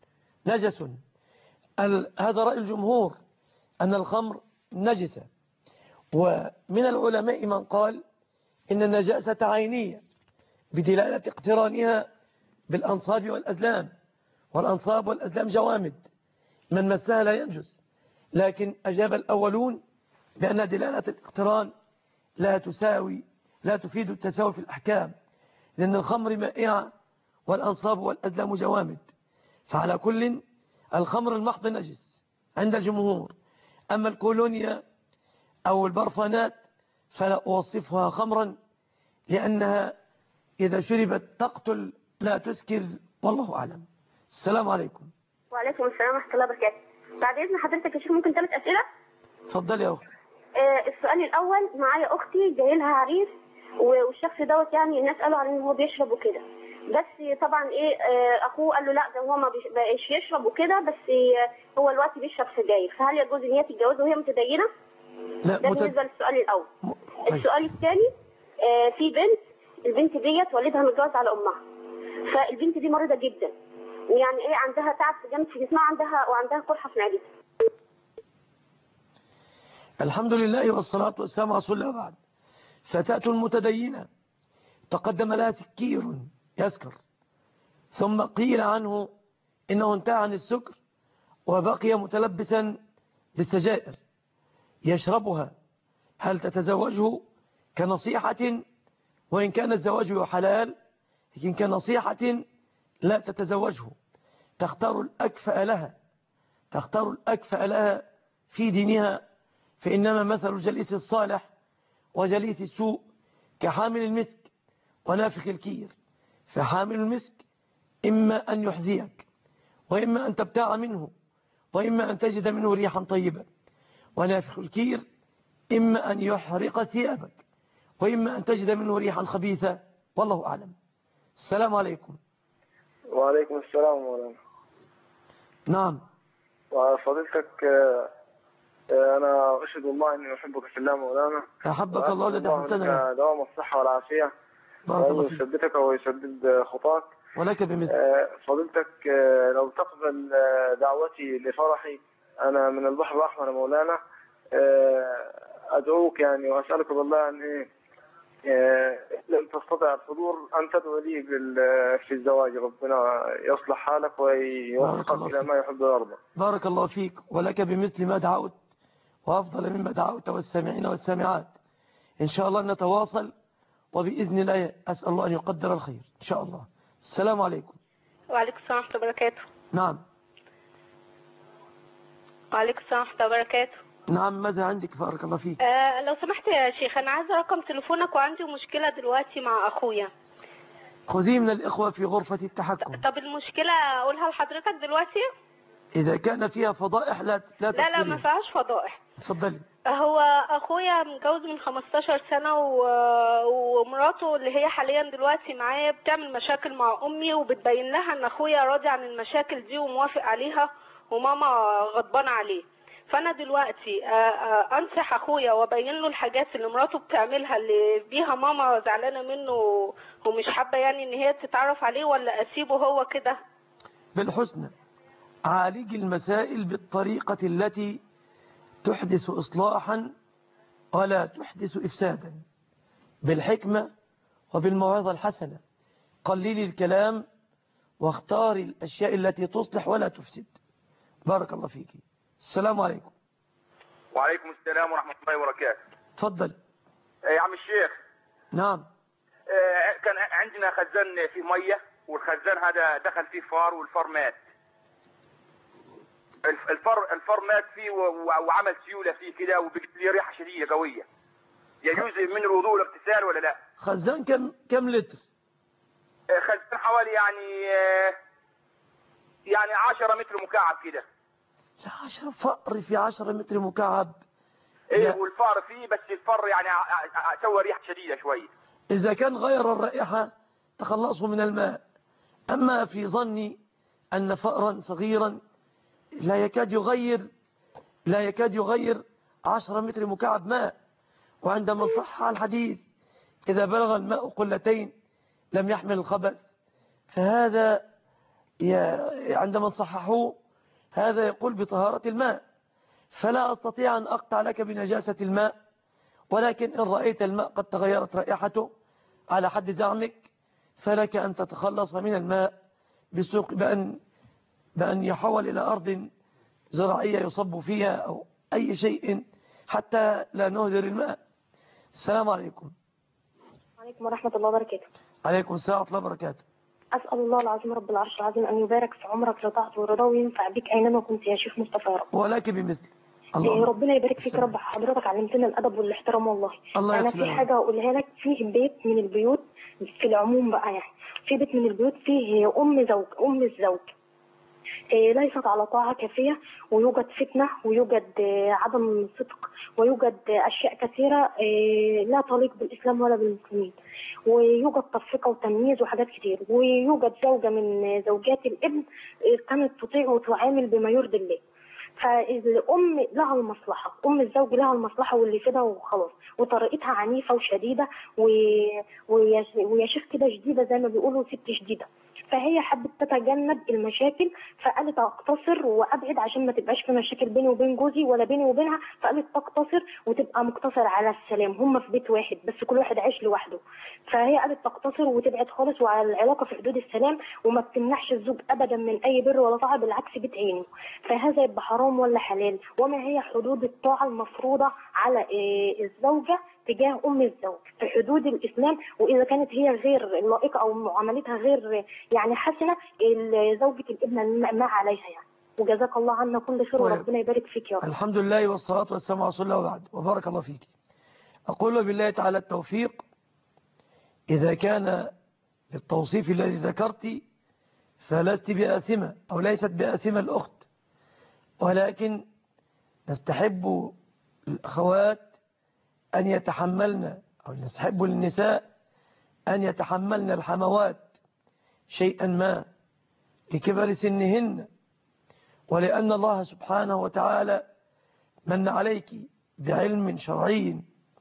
Speaker 2: هذا رأي الجمهور أن الخمر نجسة. ومن العلماء من قال إن النجاسة عينية بدلالة اقترانها بالأنصاب والأزلام، والأنصاب والأزلام جوامد من مسها لا ينجس. لكن أجاب الأولون بأن دلالة الاقتران لا تفيد التساوي في الأحكام، لأن الخمر مائعة والأنصاب والأزلام جوامد. فعلى كل الخمر المحض نجس عند الجمهور. أما الكولونيا أو البرفانات فلا أوصفها خمرا، لأنها إذا شربت تقتل لا تسكر، والله أعلم. السلام عليكم.
Speaker 3: وعليكم السلام ورحمة الله وبركاته. بعد إذن حضرتك يا شيخ ممكن 3 أسئلة؟
Speaker 2: اتفضل يا أختي.
Speaker 3: السؤال الأول، معايا أختي جاي لها عريس والشخص دوت يعني الناس قالوا على إن هو بيشرب وكده، بس طبعا أخوه قال له لا ده هو ما بقاش يشرب وكده، بس هو دلوقتي بيشرب سجاير، فهل يجوز إن هي تتجوزه وهي متدينة؟
Speaker 2: لا،
Speaker 3: ده بالنسبة للسؤال الأول. السؤال الثاني، في البنت ديت والدها متجوز على أمها، فالبنت دي مريضة جدا، يعني عندها تعب جامد في جسمها، وعندها قرحة في معدتها.
Speaker 2: الحمد لله والصلاة والسلام على رسول الله. بعد، فتاة متدينة تقدم لها سكير يسكر، ثم قيل عنه إنه انتهى عن السكر وبقي متلبسا بالسجائر يشربها، هل تتزوجه كنصيحة؟ وإن كان الزواج حلال، لكن كنصيحة لا تتزوجه، تختار الأكفأ لها في دينها، فإنما مثل الجليس الصالح وجليس السوء كحامل المسك ونافخ الكير، فحامل المسك إما أن يحذيك، وإما أن تبتاع منه، وإما أن تجد منه ريحا طيبة، ونافخ الكير إما أن يحرق ثيابك، وإما أن تجد منه ريحا خبيثة، والله أعلم. السلام عليكم.
Speaker 6: وعليكم السلام ورحمة.
Speaker 2: نعم.
Speaker 6: وفضيلتك أنا أشهد الله أني أحبك في الله مولانا.
Speaker 2: أحبك الله الذي أحببتنا.
Speaker 6: دوام الصحة والعافية، وأن يسددك ويسدد خطاك.
Speaker 2: ولك بمثل.
Speaker 6: فضيلتك لو تقبل دعوتي لفرحي، أنا من البحر الأحمر مولانا، أدعوك يعني وأسألك بالله أن لم تستطع الحضور أن تدعو لي في الزواج، ربنا يصلح حالك ويوفقك إلى ما يحب ويرضى.
Speaker 2: بارك الله فيك، ولك بمثل ما دعوت وأفضل مما دعوت والسامعين والسامعات. إن شاء الله نتواصل، وبإذن الله أسأل الله أن يقدر الخير إن شاء الله. السلام عليكم.
Speaker 7: وعليكم السلام ورحمة الله وبركاته.
Speaker 2: نعم.
Speaker 7: وعليكم السلام ورحمة الله وبركاته.
Speaker 2: نعم، ماذا عندك؟ بارك الله فيك.
Speaker 7: لو سمحت يا شيخ، أنا عايزة رقم تليفونك وعندي مشكلة دلوقتي مع أخويا.
Speaker 2: خذيه من الإخوة في غرفة التحكم.
Speaker 7: طب المشكلة أقولها لحضرتك دلوقتي؟
Speaker 2: إذا كان فيها فضائح لا
Speaker 7: لا ما فيهاش فضائح.
Speaker 2: اتفضلي.
Speaker 7: هو أخويا متجوز من 15 سنة ومراته اللي هي حاليا دلوقتي معايا بتعمل مشاكل مع أمي، وبتبين لها إن أخويا راضي عن المشاكل دي وموافق عليها، وماما غضبانة عليه. فأنا دلوقتي أنصح أخويا وأبين له الحاجات اللي مراته بتعملها اللي بيها ماما زعلانة منه ومش حابة يعني إن هي تتعرف عليه، ولا أسيبه هو كده؟
Speaker 2: بالحسنى، عالج المسائل بالطريقة التي تحدث إصلاحا ولا تحدث إفسادا، بالحكمة وبالموعظة الحسنة. قللي الكلام واختاري الأشياء التي تصلح ولا تفسد. بارك الله فيك. السلام عليكم.
Speaker 8: وعليكم السلام ورحمة الله وبركاته.
Speaker 2: تفضل
Speaker 8: يا عم الشيخ.
Speaker 2: نعم.
Speaker 8: كان عندنا خزان فيه مية، والخزان هذا دخل فيه فار، والفار مات. الفار مات فيه وعمل سيولة فيه كده، وبقت لي ريحة شديدة قوية. يجوز من الوضوء والاغتسال ولا لا؟
Speaker 2: خزان كم لتر؟
Speaker 8: خزان حوالي يعني 10 متر مكعب كده.
Speaker 2: 10 فأر في 10 متر مكعب؟
Speaker 8: ايه، والفار فيه، بس الفار يعني سوى ريحة شديدة شوية.
Speaker 2: إذا كان غير الرائحة تخلصوا من الماء. أما في ظني أن فأرا صغيرا لا يكاد يغير 10 متر مكعب ماء. وعندما صح الحديث إذا بلغ الماء قلتين لم يحمل الخبث، فهذا عندما صححوه هذا يقول بطهارة الماء. فلا أستطيع أن أقطع لك بنجاسة الماء، ولكن إن رأيت الماء قد تغيرت رائحته على حد زعمك فلك أن تتخلص من الماء بسوق بأن يحول إلى أرض زراعية يصب فيها أو أي شيء حتى لا نهدر الماء. السلام عليكم.
Speaker 5: وعليكم ورحمة الله وبركاته.
Speaker 2: عليكم السلام ورحمة الله وبركاته.
Speaker 5: أسأل الله العظيم رب العرش العظيم أن يبارك في عمرك لطاعته ورضاه وينفع بك أينما كنت يا شيخ مصطفى يا رب.
Speaker 2: ولك بمثل.
Speaker 5: ربنا يبارك فيك رب. حضرتك علمتنا الأدب والاحترام والله. أنا في حاجة أقولها لك. فيه بيت من البيوت في العموم بقى، يعني في بيت من البيوت فيه أم الزوج ليست على طاعة كافية، ويوجد فتنة، ويوجد عدم صدق، ويوجد أشياء كثيرة لا تليق بالإسلام ولا بالمسلمين، ويوجد تفرقة وتمييز وحاجات كتير. ويوجد زوجة من زوجات الابن كانت تطيع وتعامل بما يرضي الله. فالأم لها المصلحة، أم الزوج لها المصلحة واللي فيها وخلاص، وطريقتها عنيفة وشديدة ويا شيخ كده شديدة زي ما بيقولوا ست شديدة. فهي حبت تتجنب المشاكل، فقالت اقتصر وابعد عشان ما تبقاش في مشاكل بيني وبين جوزي ولا بيني وبينها. فقالت تقتصر وتبقى مقتصر على السلام، هم في بيت واحد بس كل واحد عايش لوحده. فهي قالت تقتصر وتبعد خالص وعلى العلاقه في حدود السلام، وما بتمنحش الزوج ابدا من اي بر ولا طاعه، بالعكس بتعينه. فهذا يبقى حرام ولا حلال؟ وما هي حدود الطاعه المفروضه على الزوجه تجاه أم الزوج في حدود الإسلام؟ وإذا كانت هي غير لائقة أو معاملتها غير يعني حسنة، زوجة الابن ما عليها يعني. وجزاك الله عنا كل خير وربنا يبارك فيك يا رب.
Speaker 2: الحمد لله والصلاة والسلام على رسول الله وبعد، وبارك الله فيك. أقول بالله تعالى التوفيق. إذا كان التوصيف الذي ذكرت فلست بآثمة أو ليست بآثمة الأخت، ولكن نستحب الأخوات أن يتحملن، أو نستحب للنساء أن يتحملن الحموات شيئا ما لكبر سنهن، ولأن الله سبحانه وتعالى من عليك بعلم شرعي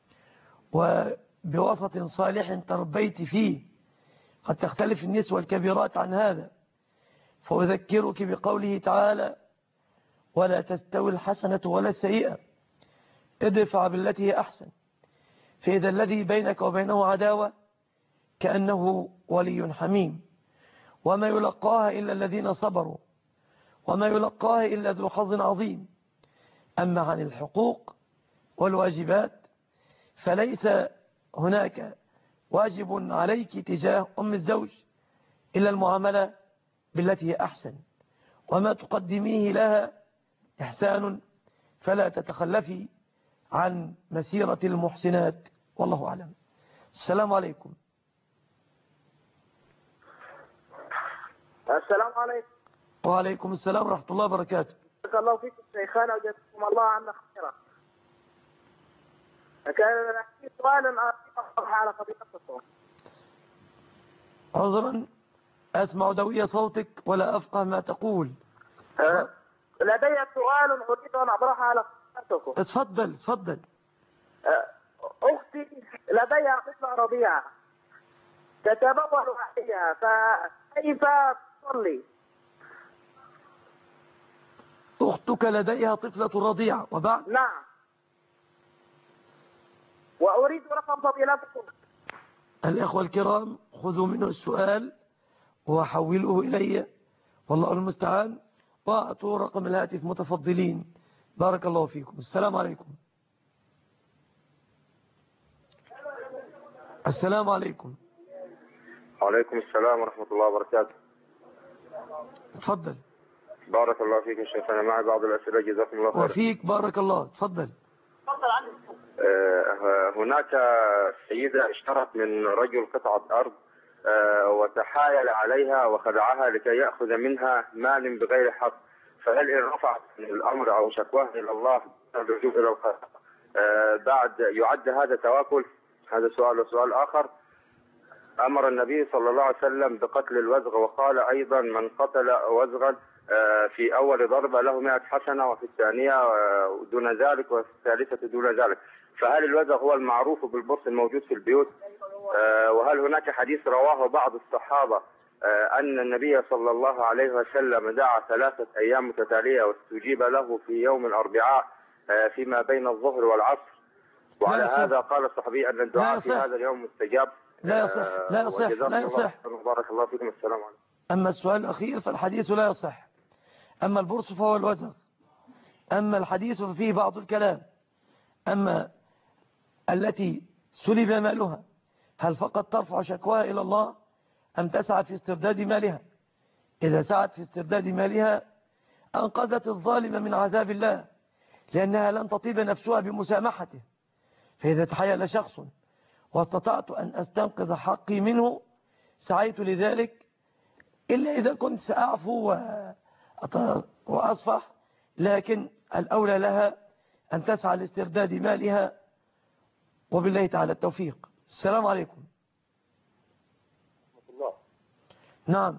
Speaker 2: وبوسط صالح تربيت فيه. قد تختلف النسوة الكبيرات عن هذا، فأذكرك بقوله تعالى: ولا تستوي الحسنة ولا السيئة ادفع بالتي هي أحسن. فإذا الذي بينك وبينه عداوة كأنه ولي حميم، وما يلقاها إلا الذين صبروا وما يلقاها إلا ذو حظ عظيم. أما عن الحقوق والواجبات فليس هناك واجب عليك تجاه أم الزوج إلا المعاملة بالتي هي أحسن، وما تقدميه لها إحسان، فلا تتخلفي عن مسيرة المحسنات، والله أعلم. السلام عليكم.
Speaker 9: السلام عليكم.
Speaker 2: وعليكم السلام ورحمة الله وبركاته.
Speaker 9: بارك الله فيكم شيخنا وجزاكم الله عنا خيرا. كان عندي سؤال على فضيلتكم.
Speaker 2: عذرا أسمع دوي صوتك ولا أفقه ما تقول.
Speaker 9: لدي سؤال أريد أن أطرحه على فضيلتكم.
Speaker 2: اتفضل اتفضل.
Speaker 9: أختي لديها طفلة رضيعة تتبول عليها، فكيف تصلي؟
Speaker 2: أختك لديها طفلة رضيعة وبعد؟
Speaker 9: نعم، وأريد رقم فضيلتكم.
Speaker 2: الإخوة الكرام خذوا منه السؤال وحولوه إلي، والله المستعان، وأعطوا رقم الهاتف متفضلين. بارك الله فيكم. السلام عليكم. السلام عليكم.
Speaker 10: وعليكم السلام ورحمة الله وبركاته.
Speaker 2: تفضل.
Speaker 10: بارك الله فيك يا شيخ، أنا معي بعض الأسئلة جزاكم الله خير.
Speaker 2: وفيك بارك الله. تفضل.
Speaker 10: هناك سيدة اشترت من رجل قطعة أرض وتحايل عليها وخدعها لكي يأخذ منها مال بغير حق، فهل إن رفعت الأمر أو شكواه إلى الله الرجوع إلى القضاء بعد يعد هذا تواكل؟ هذا سؤال. وسؤال آخر، أمر النبي صلى الله عليه وسلم بقتل الوزغ، وقال أيضا من قتل وزغا في أول ضربة له 100 حسنة، وفي الثانية دون ذلك، وفي الثالثة دون ذلك. فهل الوزغ هو المعروف بالبرص الموجود في البيوت؟ وهل هناك حديث رواه بعض الصحابة أن النبي صلى الله عليه وسلم دعا 3 أيام متتالية واستجيب له في يوم الأربعاء فيما بين الظهر والعصر، وعلى هذا قال الصحابي أن الدعاء في هذا اليوم مستجاب؟
Speaker 2: لا يصح. لا يصح. لا يصح.
Speaker 10: بارك الله فيكم. السلام عليكم.
Speaker 2: أما السؤال الأخير فالحديث لا يصح. أما البرص فهو الوزغ. أما الحديث ففيه بعض الكلام. أما التي سلب مالها هل فقط ترفع شكواها إلى الله أم تسعى في استرداد مالها؟ إذا سعت في استرداد مالها أنقذت الظالم من عذاب الله، لأنها لن تطيب نفسها بمسامحته. فإذا تحايل شخص واستطعت أن أستنقذ حقي منه سعيت لذلك، إلا إذا كنت سأعفو وأصفح، لكن الأولى لها أن تسعى لاسترداد مالها، وبالله تعالى التوفيق. السلام عليكم.
Speaker 11: الله.
Speaker 2: نعم.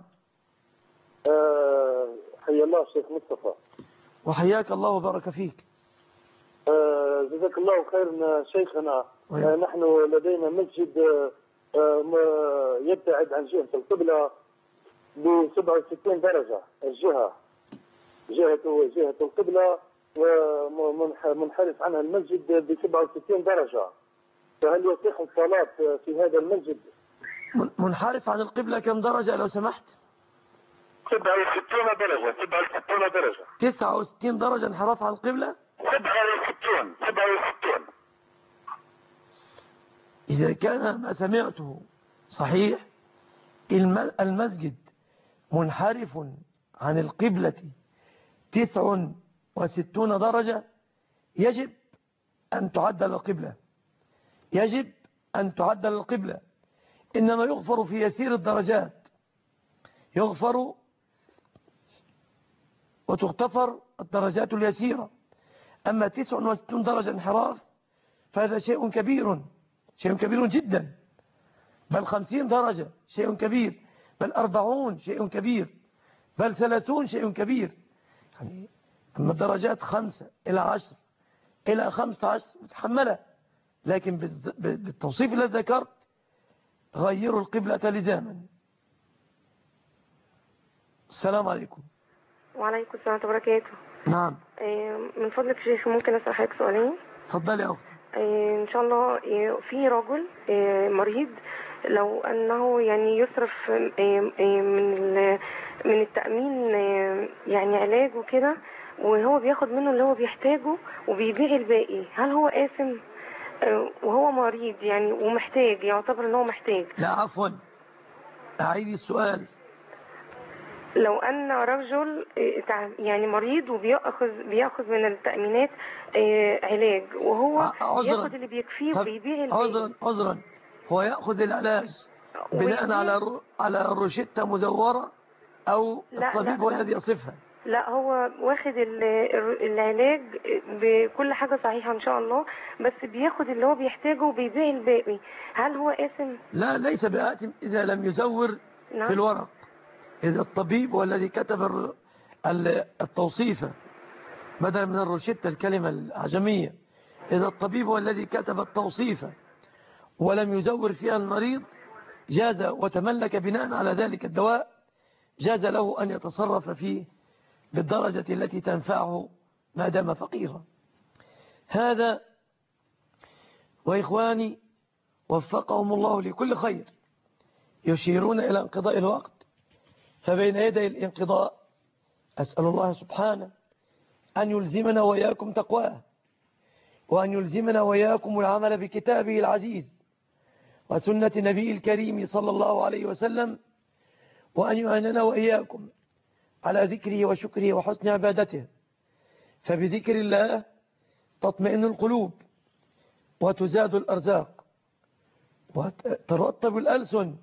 Speaker 11: حيا الله الشيخ مصطفى.
Speaker 2: وحياك الله وبارك فيك.
Speaker 11: جزاك الله خيرا شيخنا. نحن لدينا مسجد يبتعد عن جهة القبلة ب 67 درجة، جهة القبلة، ومنحرف عنها المسجد ب 67 درجة، فهل يصح الصلاة في هذا المسجد؟
Speaker 2: منحرف عن القبلة كم درجة لو سمحت؟
Speaker 11: 67 درجة. 67 درجة.
Speaker 2: 69 درجة انحراف عن القبلة؟
Speaker 11: 67.
Speaker 2: إذا كان ما سمعته صحيح، المسجد منحرف عن القبلة 69 درجة، يجب أن تعدل القبلة. يجب أن تعدل القبلة. إنما يغفر في يسير الدرجات، يغفر وتغتفر الدرجات اليسيرة. أما 69 درجة انحراف فهذا شيء كبير، شيء كبير جدا. بل 50 درجة شيء كبير، بل 40 شيء كبير، بل 30 شيء كبير. يعني أما الدرجات 5 إلى 10 إلى 15 متحملة، لكن بالتوصيف الذي ذكرت غيروا القبلة لزاما. السلام عليكم.
Speaker 12: وعليكم السلام وبركاته.
Speaker 2: نعم.
Speaker 12: من فضلك شيخ ممكن أسأل حضرتك سؤالين؟
Speaker 2: اتفضلي يا أختي.
Speaker 5: إن شاء الله في رجل مريض لو أنه يعني يصرف من التأمين يعني علاج وكده، وهو بياخد منه اللي هو بيحتاجه وبيبيع الباقي، هل هو آثم وهو مريض يعني ومحتاج، يعتبر ان هو محتاج؟
Speaker 2: لا عفوا، أعيد السؤال.
Speaker 5: لو أن رجل يعني مريض وبيأخذ من التأمينات علاج، وهو يأخذ اللي بيكفيه وبيبيع الباقي.
Speaker 2: عذرا، هو يأخذ العلاج بناء على روشتة مزورة أو الطبيب هو الذي يصفها؟
Speaker 5: لا، هو واخد العلاج بكل حاجة صحيحة إن شاء الله، بس بياخد اللي هو بيحتاجه وبيبيع الباقي، هل هو آثم؟
Speaker 2: لا، ليس بآثم إذا لم يزور في الورق. إذا الطبيب هو الذي كتب التوصيفة بدلا من الروشتة الكلمة الأعجمية، إذا الطبيب هو الذي كتب التوصيفة ولم يزور فيها المريض جاز وتملك بناء على ذلك الدواء، جاز له أن يتصرف فيه بالدرجة التي تنفعه ما دام فقيرا. هذا وإخواني وفقهم الله لكل خير يشيرون إلى انقضاء الوقت، فبين يدي الانقضاء أسأل الله سبحانه أن يلزمنا وإياكم تقواه، وأن يلزمنا وإياكم العمل بكتابه العزيز وسنة نبي الكريم صلى الله عليه وسلم، وأن يعيننا وإياكم على ذكره وشكره وحسن عبادته، فبذكر الله تطمئن القلوب وتزاد الأرزاق وترطب الألسن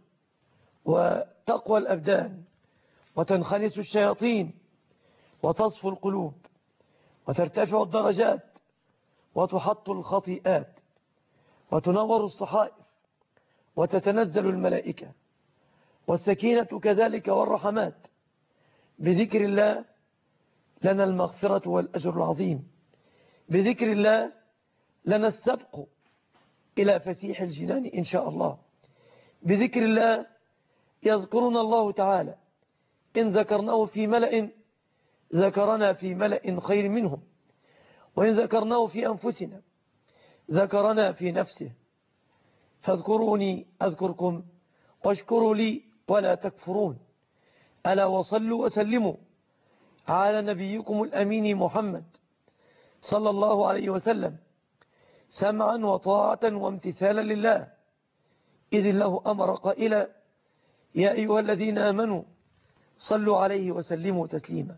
Speaker 2: وتقوى الأبدان وتنخنس الشياطين وتصفو القلوب وترتفع الدرجات وتحط الخطيئات وتنور الصحائف وتتنزل الملائكة والسكينة كذلك والرحمات. بذكر الله لنا المغفرة والأجر العظيم، بذكر الله لنا السبق إلى فسيح الجنان إن شاء الله، بذكر الله يذكرنا الله تعالى، إن ذكرناه في ملأ ذكرنا في ملأ خير منهم، وإن ذكرناه في أنفسنا ذكرنا في نفسه. فاذكروني أذكركم واشكروا لي ولا تكفرون. ألا وصلوا وسلموا على نبيكم الأمين محمد صلى الله عليه وسلم سمعا وطاعة وامتثالا لله، إذ الله أمر قائلا: يا أيها الذين آمنوا صلوا عليه وسلموا تسليما.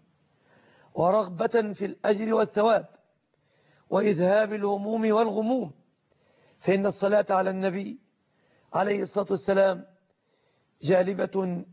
Speaker 2: ورغبة في الأجر والثواب وإذهاب الهموم والغموم، فإن الصلاة على النبي عليه الصلاة والسلام جالبة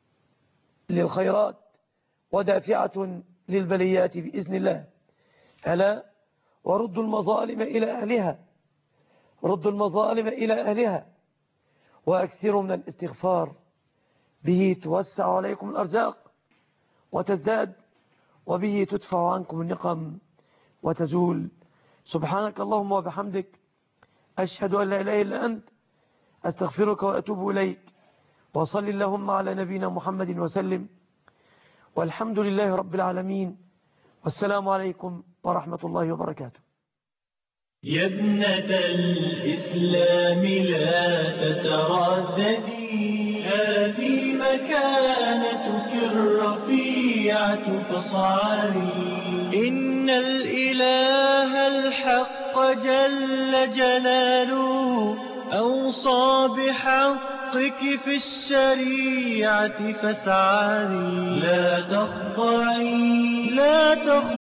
Speaker 2: للخيرات ودافعة للبليات بإذن الله. ألا وردوا المظالم إلى أهلها، ردوا المظالم إلى أهلها، وأكثروا من الاستغفار، به توسع عليكم الأرزاق وتزداد، وبه تدفع عنكم النقم وتزول. سبحانك اللهم وبحمدك، أشهد أن لا إله إلا أنت، أستغفرك وأتوب إليك. وصل اللهم على نبينا محمد وسلم، والحمد لله رب العالمين، والسلام عليكم ورحمة الله وبركاته.
Speaker 1: يا ابنة الإسلام لا تترددي، هذه مكانتك الرفيعة فاصعدي. إن الإله الحق جل جلاله أوصى بحقك في الشريعة فاسعدي. لا تخضعي